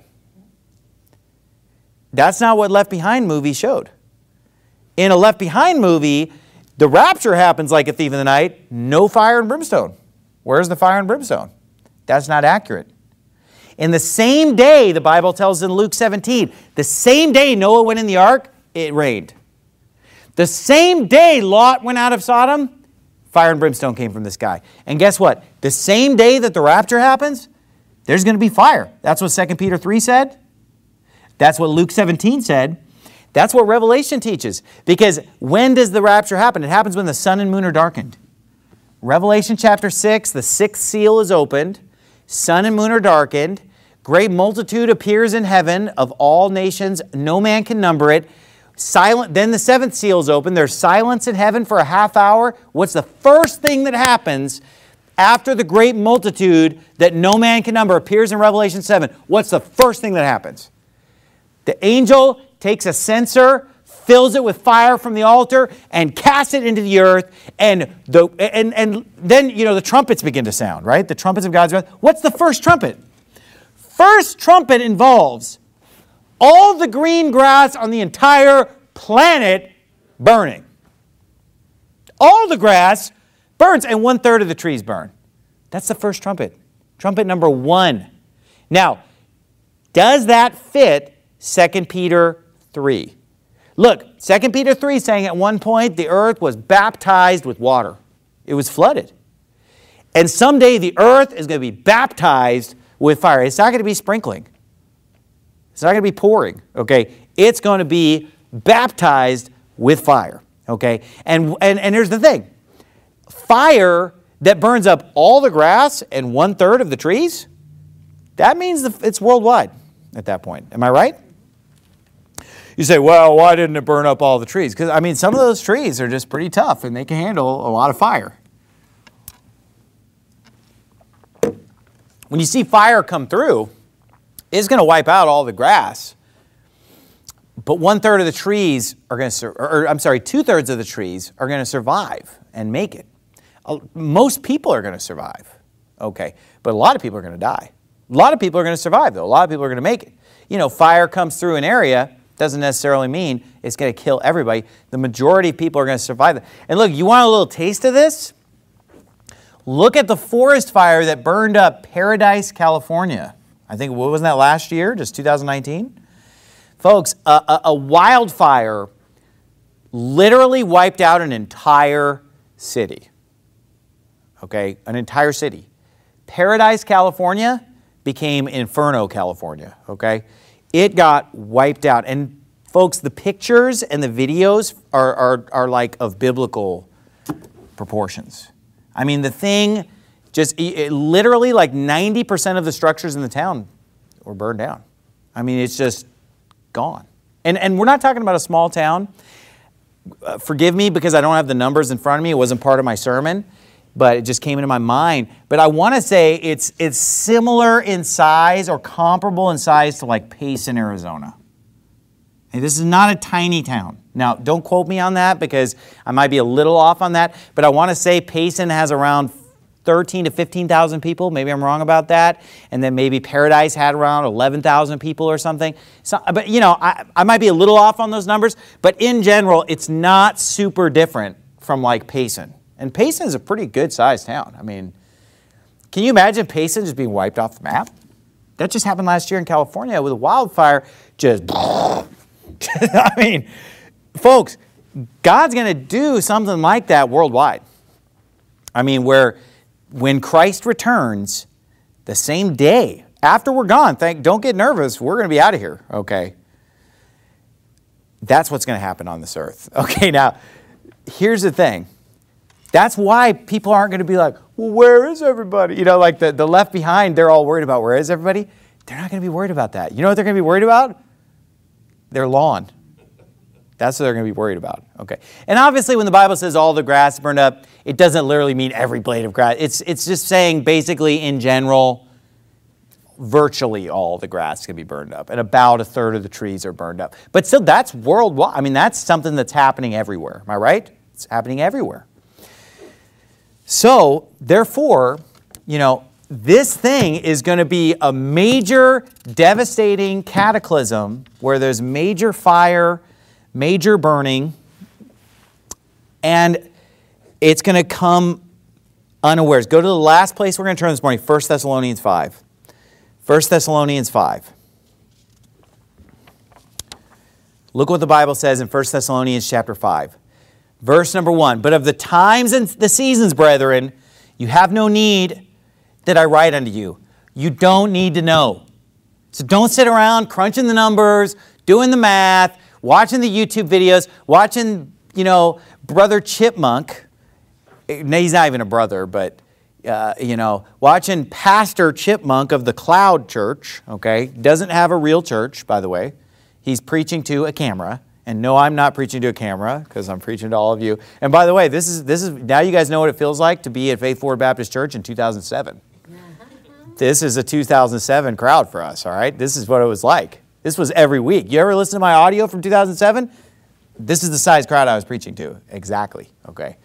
That's not what Left Behind movie showed. In a Left Behind movie, the rapture happens like a thief in the night, no fire and brimstone. Where's the fire and brimstone? That's not accurate. In the same day, the Bible tells in Luke seventeen, the same day Noah went in the ark, it rained. The same day Lot went out of Sodom, fire and brimstone came from the sky. And guess what? The same day that the rapture happens, there's going to be fire. That's what Second Peter three said. That's what Luke seventeen said. That's what Revelation teaches. Because when does the rapture happen? It happens when the sun and moon are darkened. Revelation chapter six, the sixth seal is opened. Sun and moon are darkened. Great multitude appears in heaven of all nations. No man can number it. Silent. Then the seventh seal is open. There's silence in heaven for a half hour. What's the first thing that happens after the great multitude that no man can number appears in Revelation seven? What's the first thing that happens? The angel takes a censer, fills it with fire from the altar, and casts it into the earth. And the and and then you know the trumpets begin to sound. Right, the trumpets of God's wrath. What's the first trumpet? First trumpet involves all the green grass on the entire planet burning. All the grass burns and one third of the trees burn. That's the first trumpet. Trumpet number one. Now, does that fit Second Peter three? Look, Second Peter three is saying at one point the earth was baptized with water. It was flooded. And someday the earth is going to be baptized with fire. It's not going to be sprinkling. It's not going to be pouring, okay? It's going to be baptized with fire, okay? And, and, and here's the thing. Fire that burns up all the grass and one-third of the trees, that means the, it's worldwide at that point. Am I right? You say, well, why didn't it burn up all the trees? Because, I mean, some of those trees are just pretty tough and they can handle a lot of fire. When you see fire come through, it's going to wipe out all the grass. But one-third of the trees are going to, or, or I'm sorry, two-thirds of the trees are going to survive and make it. Uh, most people are going to survive, okay? But a lot of people are going to die. A lot of people are going to survive, though. A lot of people are going to make it. You know, fire comes through an area, doesn't necessarily mean it's going to kill everybody. The majority of people are going to survive it. And look, you want a little taste of this? Look at the forest fire that burned up Paradise, California. I think, what wasn't that last year, just two thousand nineteen? Folks, a, a, a wildfire literally wiped out an entire city. Okay, an entire city. Paradise, California became Inferno, California. Okay, it got wiped out. And folks, the pictures and the videos are, are, are like of biblical proportions. I mean, the thing just it, literally like ninety percent of the structures in the town were burned down. I mean, it's just gone. And, and we're not talking about a small town. Uh, forgive me because I don't have the numbers in front of me. It wasn't part of my sermon, but it just came into my mind. But I want to say it's, it's similar in size or comparable in size to like Payson, Arizona. And this is not a tiny town. Now, don't quote me on that because I might be a little off on that, but I want to say Payson has around thirteen to fifteen thousand people. Maybe I'm wrong about that. And then maybe Paradise had around eleven thousand people or something. So, but, you know, I, I might be a little off on those numbers. But in general, it's not super different from like Payson. And Payson is a pretty good-sized town. I mean, can you imagine Payson just being wiped off the map? That just happened last year in California with a wildfire. Just, I mean, folks, God's going to do something like that worldwide. I mean, where when Christ returns, the same day, after we're gone, thank, don't get nervous, we're going to be out of here, okay? That's what's going to happen on this earth. Okay, now, here's the thing. That's why people aren't going to be like, well, where is everybody? You know, like the, the left behind, they're all worried about where is everybody? They're not going to be worried about that. You know what they're going to be worried about? Their lawn. That's what they're going to be worried about. Okay. And obviously when the Bible says all the grass burned up, it doesn't literally mean every blade of grass. It's, it's just saying basically in general, virtually all the grass can be burned up. And about a third of the trees are burned up. But still, that's worldwide. I mean, that's something that's happening everywhere. Am I right? It's happening everywhere. So, therefore, you know, this thing is going to be a major, devastating cataclysm where there's major fire, major burning, and it's going to come unawares. Go to the last place we're going to turn this morning, First Thessalonians five. First Thessalonians five. Look what the Bible says in First Thessalonians chapter five. Verse number one, but of the times and the seasons, brethren, you have no need that I write unto you. You don't need to know. So don't sit around crunching the numbers, doing the math, watching the YouTube videos, watching, you know, Brother Chipmunk. No, he's not even a brother, but, uh, you know, watching Pastor Chipmunk of the Cloud Church, okay? Doesn't have a real church, by the way. He's preaching to a camera. And no, I'm not preaching to a camera because I'm preaching to all of you. And by the way, this is this is now you guys know what it feels like to be at Faith Forward Baptist Church in two thousand seven. This is a two thousand seven crowd for us, all right? This is what it was like. This was every week. You ever listen to my audio from two thousand seven? This is the size crowd I was preaching to. Exactly, okay?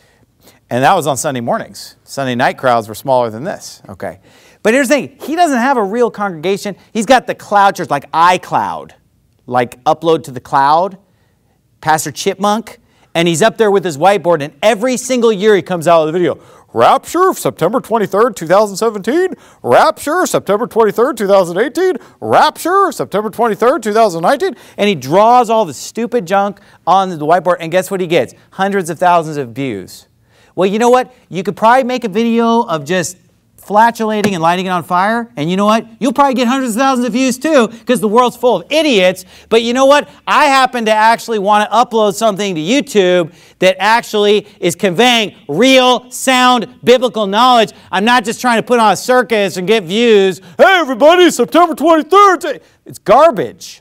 And that was on Sunday mornings. Sunday night crowds were smaller than this, okay? But here's the thing. He doesn't have a real congregation. He's got the cloud church like iCloud. Like upload to the cloud, Pastor Chipmunk, and he's up there with his whiteboard, and every single year he comes out with a video. Rapture, September twenty-third, two thousand seventeen. Rapture, September twenty-third, two thousand eighteen. Rapture, September twenty-third, two thousand nineteen. And he draws all the stupid junk on the whiteboard, and guess what he gets? Hundreds of thousands of views. Well, you know what? You could probably make a video of just flatulating and lighting it on fire, and you know what? You'll probably get hundreds of thousands of views too, because the world's full of idiots. But you know what? I happen to actually want to upload something to YouTube that actually is conveying real, sound, biblical knowledge. I'm not just trying to put on a circus and get views. Hey everybody, September twenty-third. It's garbage.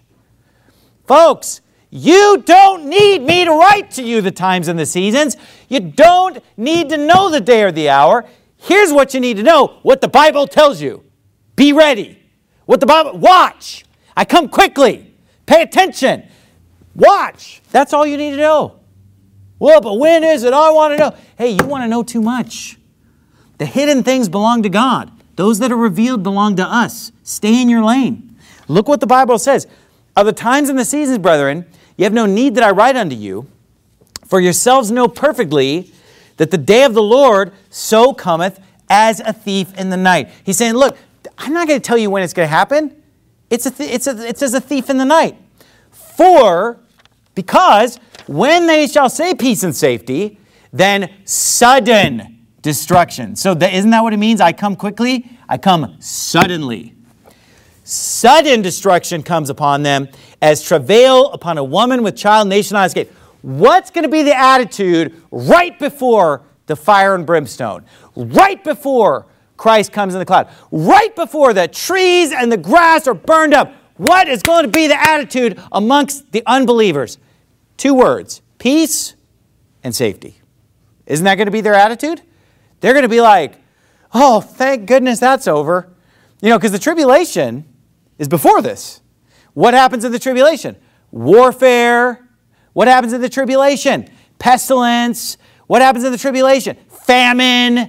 Folks, you don't need me to write to you the times and the seasons. You don't need to know the day or the hour. Here's what you need to know, what the Bible tells you. Be ready. What the Bible, watch. I come quickly. Pay attention. Watch. That's all you need to know. Well, but when is it? I want to know. Hey, you want to know too much. The hidden things belong to God. Those that are revealed belong to us. Stay in your lane. Look what the Bible says. Of the times and the seasons, brethren, you have no need that I write unto you, for yourselves know perfectly that the day of the Lord so cometh as a thief in the night. He's saying, look, I'm not going to tell you when it's going to happen. It's, a th- it's, a, it's as a thief in the night. For, because when they shall say peace and safety, then sudden destruction. So that, isn't that what it means? I come quickly, I come suddenly. Sudden destruction comes upon them as travail upon a woman with child, nation on escape. What's going to be the attitude right before the fire and brimstone? Right before Christ comes in the cloud? Right before the trees and the grass are burned up? What is going to be the attitude amongst the unbelievers? Two words, peace and safety. Isn't that going to be their attitude? They're going to be like, oh, thank goodness that's over. You know, because the tribulation is before this. What happens in the tribulation? Warfare. What happens in the tribulation? Pestilence. What happens in the tribulation? Famine.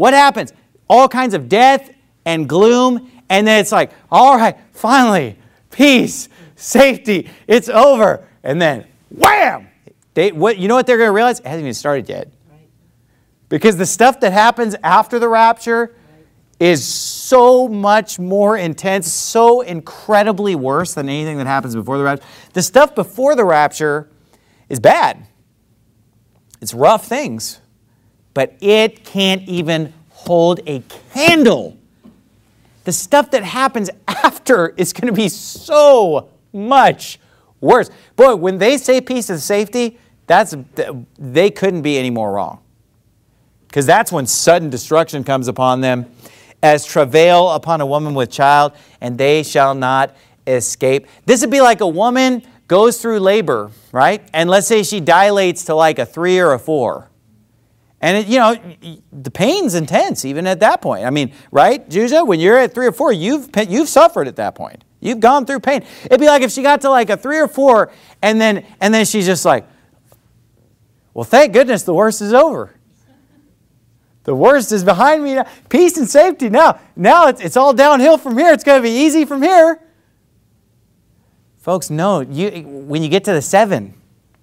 what happens? All kinds of death and gloom, and then it's like, all right, finally, peace, safety, it's over. And then, wham! They, what, you know what they're going to realize? It hasn't even started yet. Right. Because the stuff that happens after the rapture right. is so much more intense, so incredibly worse than anything that happens before the rapture. The stuff before the rapture is bad. It's rough things. But it can't even hold a candle. The stuff that happens after is going to be so much worse. Boy, when they say peace and safety, that's they couldn't be any more wrong. Because that's when sudden destruction comes upon them, as travail upon a woman with child, and they shall not escape. This would be like a woman goes through labor, right? And let's say she dilates to like a three or a four. And, it, you know, the pain's intense even at that point. I mean, right, Juja? When you're at three or four, you've, you've suffered at that point. You've gone through pain. It'd be like if she got to like a three or four, and then, and then she's just like, well, thank goodness the worst is over. The worst is behind me now. Peace and safety now. Now it's, it's all downhill from here. It's going to be easy from here. Folks, no. You, when you get to the seven,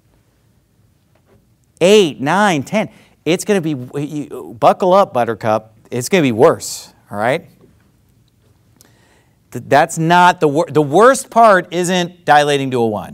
eight, nine, ten, it's going to be, you, buckle up, Buttercup. It's going to be worse, all right? That's not the worst. The worst part isn't dilating to a one.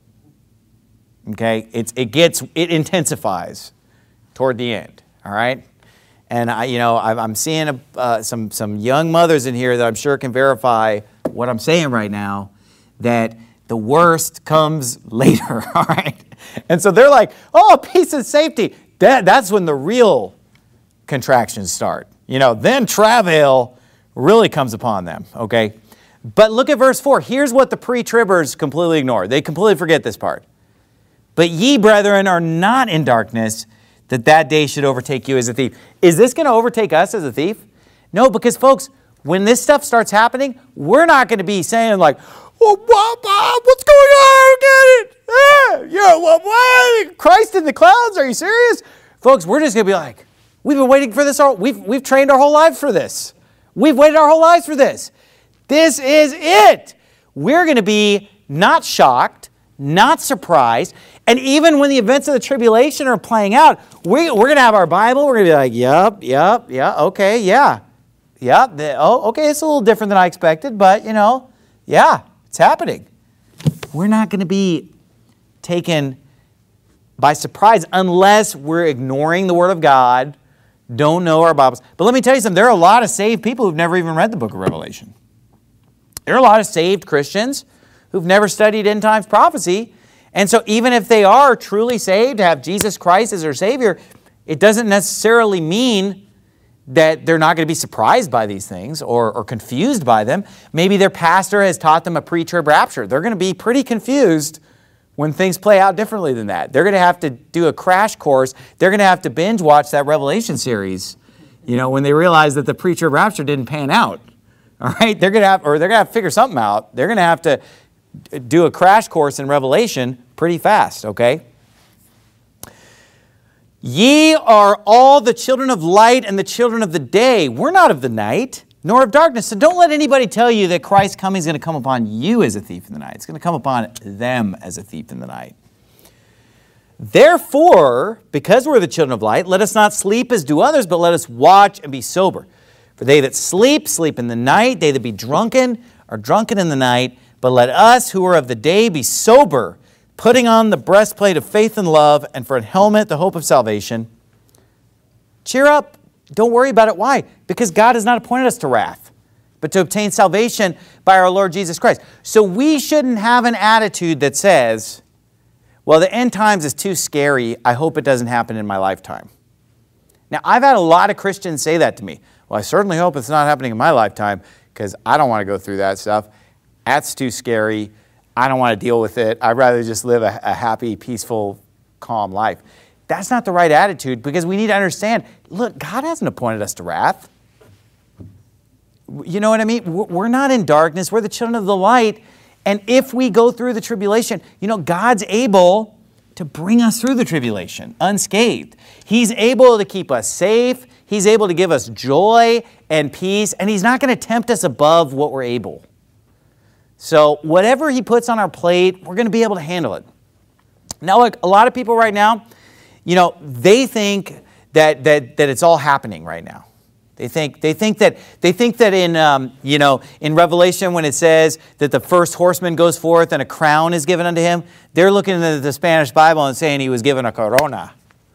Okay? It's, it gets, it intensifies toward the end, all right? And I, you know, I'm seeing a, uh, some, some young mothers in here that I'm sure can verify what I'm saying right now, that the worst comes later, all right? And so they're like, oh, peace and safety. That, that's when the real contractions start. You know, then travail really comes upon them, okay? But look at verse four. Here's what the pre-tribbers completely ignore. They completely forget this part. But ye, brethren, are not in darkness, that that day should overtake you as a thief. Is this going to overtake us as a thief? No, because folks, when this stuff starts happening, we're not going to be saying like, oh, what, what, what's going on? I don't get it. Ah, yeah, what, what? Christ in the clouds? Are you serious? Folks, we're just going to be like, we've been waiting for this. All, we've, we've trained our whole lives for this. We've waited our whole lives for this. This is it. We're going to be not shocked, not surprised. And even when the events of the tribulation are playing out, we, we're going to have our Bible. We're going to be like, yep, yep, yeah, okay, yeah. Yeah, the, oh, okay, it's a little different than I expected, but, you know, yeah, it's happening. We're not going to be taken by surprise unless we're ignoring the Word of God, don't know our Bibles. But let me tell you something. There are a lot of saved people who've never even read the book of Revelation. There are a lot of saved Christians who've never studied end times prophecy. And so even if they are truly saved, have Jesus Christ as their Savior, it doesn't necessarily mean that they're not going to be surprised by these things or, or confused by them. Maybe their pastor has taught them a pre-trib rapture. They're going to be pretty confused when things play out differently than that. They're going to have to do a crash course. They're going to have to binge watch that Revelation series, you know, when they realize that the pre-trib rapture didn't pan out. All right? They're going to have, or they're going to have to figure something out. They're going to have to do a crash course in Revelation pretty fast, okay? Ye are all the children of light and the children of the day. We're not of the night, nor of darkness. So don't let anybody tell you that Christ's coming is going to come upon you as a thief in the night. It's going to come upon them as a thief in the night. Therefore, because we're the children of light, let us not sleep as do others, but let us watch and be sober. For they that sleep, sleep in the night. They that be drunken are drunken in the night. But let us who are of the day be sober, putting on the breastplate of faith and love, and for a helmet, the hope of salvation. Cheer up. Don't worry about it. Why? Because God has not appointed us to wrath, but to obtain salvation by our Lord Jesus Christ. So we shouldn't have an attitude that says, well, the end times is too scary. I hope it doesn't happen in my lifetime. Now, I've had a lot of Christians say that to me. Well, I certainly hope it's not happening in my lifetime because I don't want to go through that stuff. That's too scary. I don't want to deal with it. I'd rather just live a, a happy, peaceful, calm life. That's not the right attitude because we need to understand, look, God hasn't appointed us to wrath. You know what I mean? We're not in darkness. We're the children of the light. And if we go through the tribulation, you know, God's able to bring us through the tribulation unscathed. He's able to keep us safe. He's able to give us joy and peace, and he's not going to tempt us above what we're able. So whatever he puts on our plate, we're going to be able to handle it. Now, look, a lot of people right now, you know, they think that that that it's all happening right now. They think they think that they think that in um, you know in Revelation when it says that the first horseman goes forth and a crown is given unto him, they're looking at the Spanish Bible and saying he was given a corona.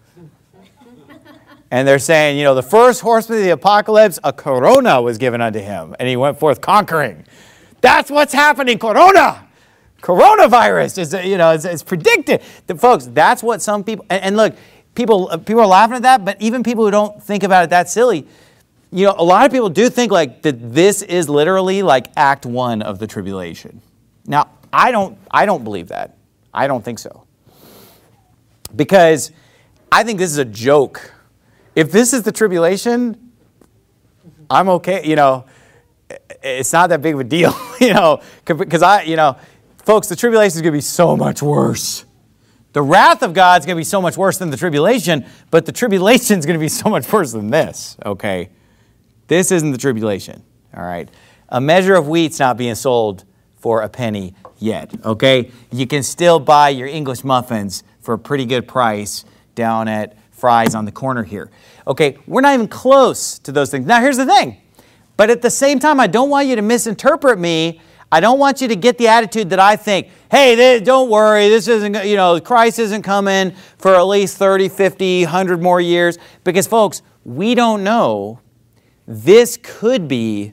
And they're saying, you know, the first horseman of the apocalypse, a corona was given unto him, and he went forth conquering. That's what's happening, corona. Coronavirus is, you know, it's, it's predicted. The, folks, that's what some people, and, and look, people people are laughing at that, but even people who don't think about it that silly, you know, a lot of people do think like that this is literally like act one of the tribulation. Now, I don't, I don't believe that. I don't think so. Because I think this is a joke. If this is the tribulation, I'm okay, you know, it's not that big of a deal, you know, because I, you know, folks, the tribulation is going to be so much worse. The wrath of God is going to be so much worse than the tribulation, but the tribulation is going to be so much worse than this, okay? This isn't the tribulation, all right? A measure of wheat's not being sold for a penny yet, okay? You can still buy your English muffins for a pretty good price down at Fry's on the corner here. Okay, we're not even close to those things. Now, here's the thing. But at the same time, I don't want you to misinterpret me. I don't want you to get the attitude that I think, hey, this, don't worry, this isn't, you know, Christ isn't coming for at least thirty, fifty, one hundred more years. Because, folks, we don't know. This could be,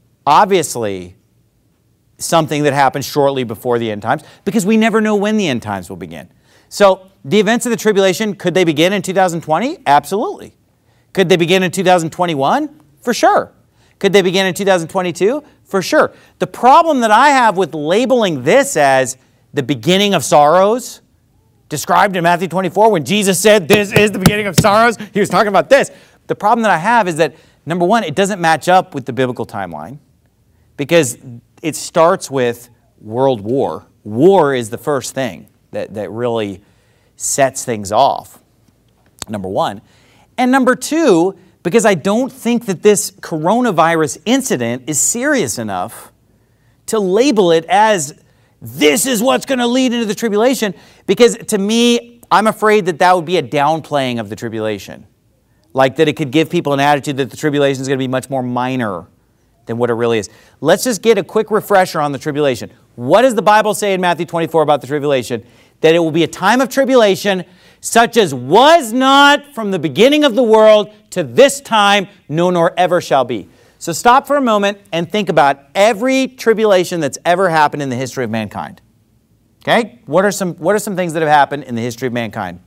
obviously, something that happens shortly before the end times, because we never know when the end times will begin. So, the events of the tribulation, could they begin in two thousand twenty? Absolutely. Could they begin in two thousand twenty-one? For sure. Could they begin in two thousand twenty-two? For sure. The problem that I have with labeling this as the beginning of sorrows, described in Matthew twenty-four, when Jesus said, this is the beginning of sorrows, he was talking about this. The problem that I have is that, number one, it doesn't match up with the biblical timeline, because it starts with world war. War is the first thing that, that really sets things off, number one. And number two, because I don't think that this coronavirus incident is serious enough to label it as this is what's going to lead into the tribulation, because to me, I'm afraid that that would be a downplaying of the tribulation. Like that it could give people an attitude that the tribulation is going to be much more minor than what it really is. Let's just get a quick refresher on the tribulation. What does the Bible say in Matthew twenty-four about the tribulation? That it will be a time of tribulation such as was not from the beginning of the world to this time, no nor ever shall be. So stop for a moment and think about every tribulation that's ever happened in the history of mankind. Okay? What are some, what are some things that have happened in the history of mankind?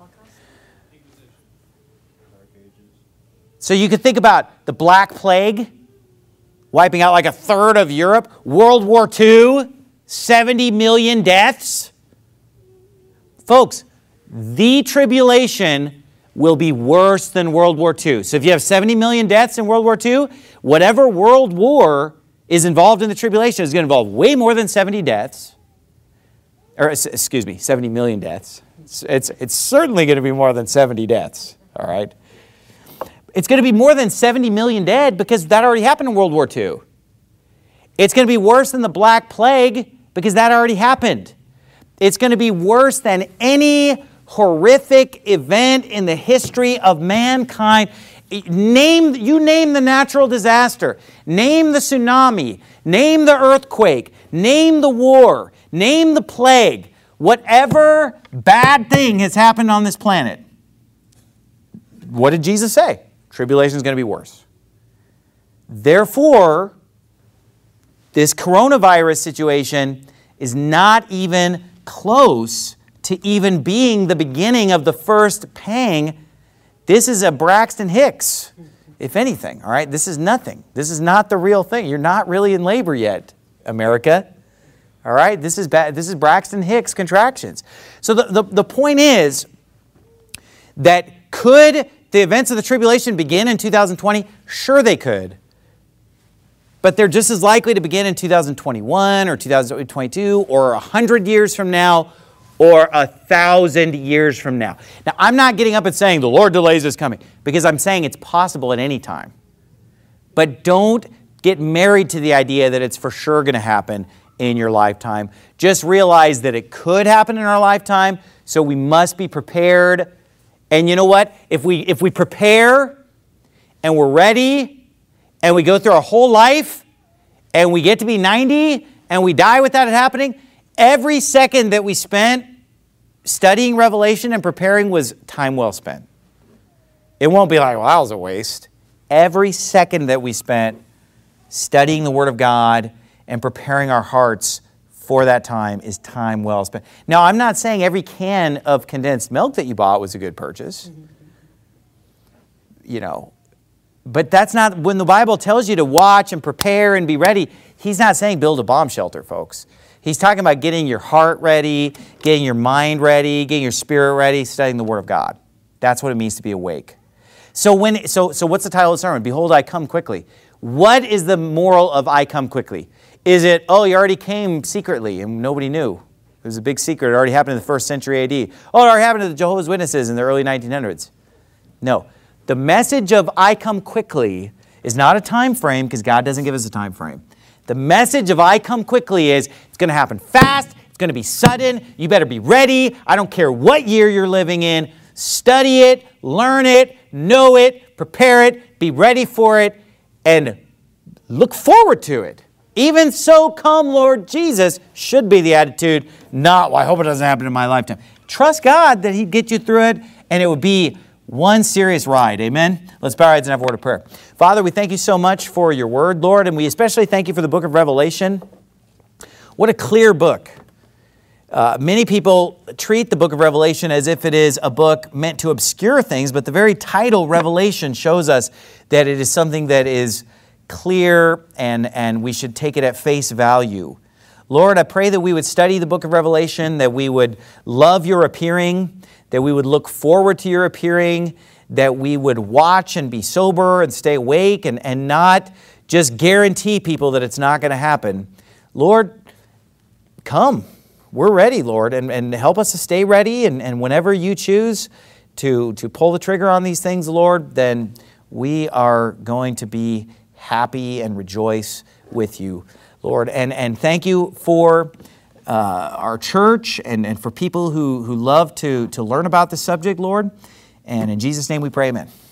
So you could think about the Black Plague, wiping out like a third of Europe. World War Two, seventy million deaths. Folks, the tribulation will be worse than World War Two. So if you have seventy million deaths in World War Two, whatever world war is involved in the tribulation is going to involve way more than seventy deaths. Or, excuse me, seventy million deaths. It's, it's, it's certainly going to be more than seventy deaths, all right? It's going to be more than seventy million dead because that already happened in World War Two. It's going to be worse than the Black Plague because that already happened. It's going to be worse than any horrific event in the history of mankind. Name, you name the natural disaster. Name the tsunami. Name the earthquake. Name the war. Name the plague. Whatever bad thing has happened on this planet. What did Jesus say? Tribulation is going to be worse. Therefore, this coronavirus situation is not even close to even being the beginning of the first pang. This is a Braxton Hicks, if anything, all right? This is nothing. This is not the real thing. You're not really in labor yet, America, all right? This is, ba- this is Braxton Hicks contractions. So the, the, the point is that could the events of the tribulation begin in two thousand twenty? Sure they could. But they're just as likely to begin in two thousand twenty-one or two thousand twenty-two or one hundred years from now or a thousand years from now. Now, I'm not getting up and saying the Lord delays His coming, because I'm saying it's possible at any time. But don't get married to the idea that it's for sure going to happen in your lifetime. Just realize that it could happen in our lifetime, so we must be prepared. And you know what? If we, if we prepare and we're ready and we go through our whole life and we get to be ninety and we die without it happening, every second that we spent studying Revelation and preparing was time well spent. It won't be like, well, that was a waste. Every second that we spent studying the Word of God and preparing our hearts for that time is time well spent. Now, I'm not saying every can of condensed milk that you bought was a good purchase. Mm-hmm. You know, but that's not, when the Bible tells you to watch and prepare and be ready, He's not saying build a bomb shelter, folks. He's talking about getting your heart ready, getting your mind ready, getting your spirit ready, studying the Word of God. That's what it means to be awake. So when so so what's the title of the sermon? Behold, I come quickly. What is the moral of I come quickly? Is it, oh, He already came secretly and nobody knew? It was a big secret. It already happened in the first century A D. Oh, it already happened to the Jehovah's Witnesses in the early nineteen hundreds. No. The message of I come quickly is not a time frame, because God doesn't give us a time frame. The message of I come quickly is it's going to happen fast. It's going to be sudden. You better be ready. I don't care what year you're living in. Study it, learn it, know it, prepare it, be ready for it, and look forward to it. Even so, come Lord Jesus, should be the attitude, not, well, I hope it doesn't happen in my lifetime. Trust God that He'd get you through it, and it would be one serious ride. Amen? Let's bow our heads and have a word of prayer. Father, we thank You so much for Your Word, Lord, and we especially thank You for the book of Revelation. What a clear book. Uh, many people treat the book of Revelation as if it is a book meant to obscure things, but the very title, Revelation, shows us that it is something that is clear, and, and we should take it at face value. Lord, I pray that we would study the book of Revelation, that we would love Your appearing, that we would look forward to Your appearing, that we would watch and be sober and stay awake and, and not just guarantee people that it's not going to happen. Lord, come. We're ready, Lord, and, and help us to stay ready. And, and whenever You choose to, to pull the trigger on these things, Lord, then we are going to be happy and rejoice with You, Lord. And, and thank You for uh, our church and, and for people who, who love to, to learn about the subject, Lord. And in Jesus' name we pray, amen.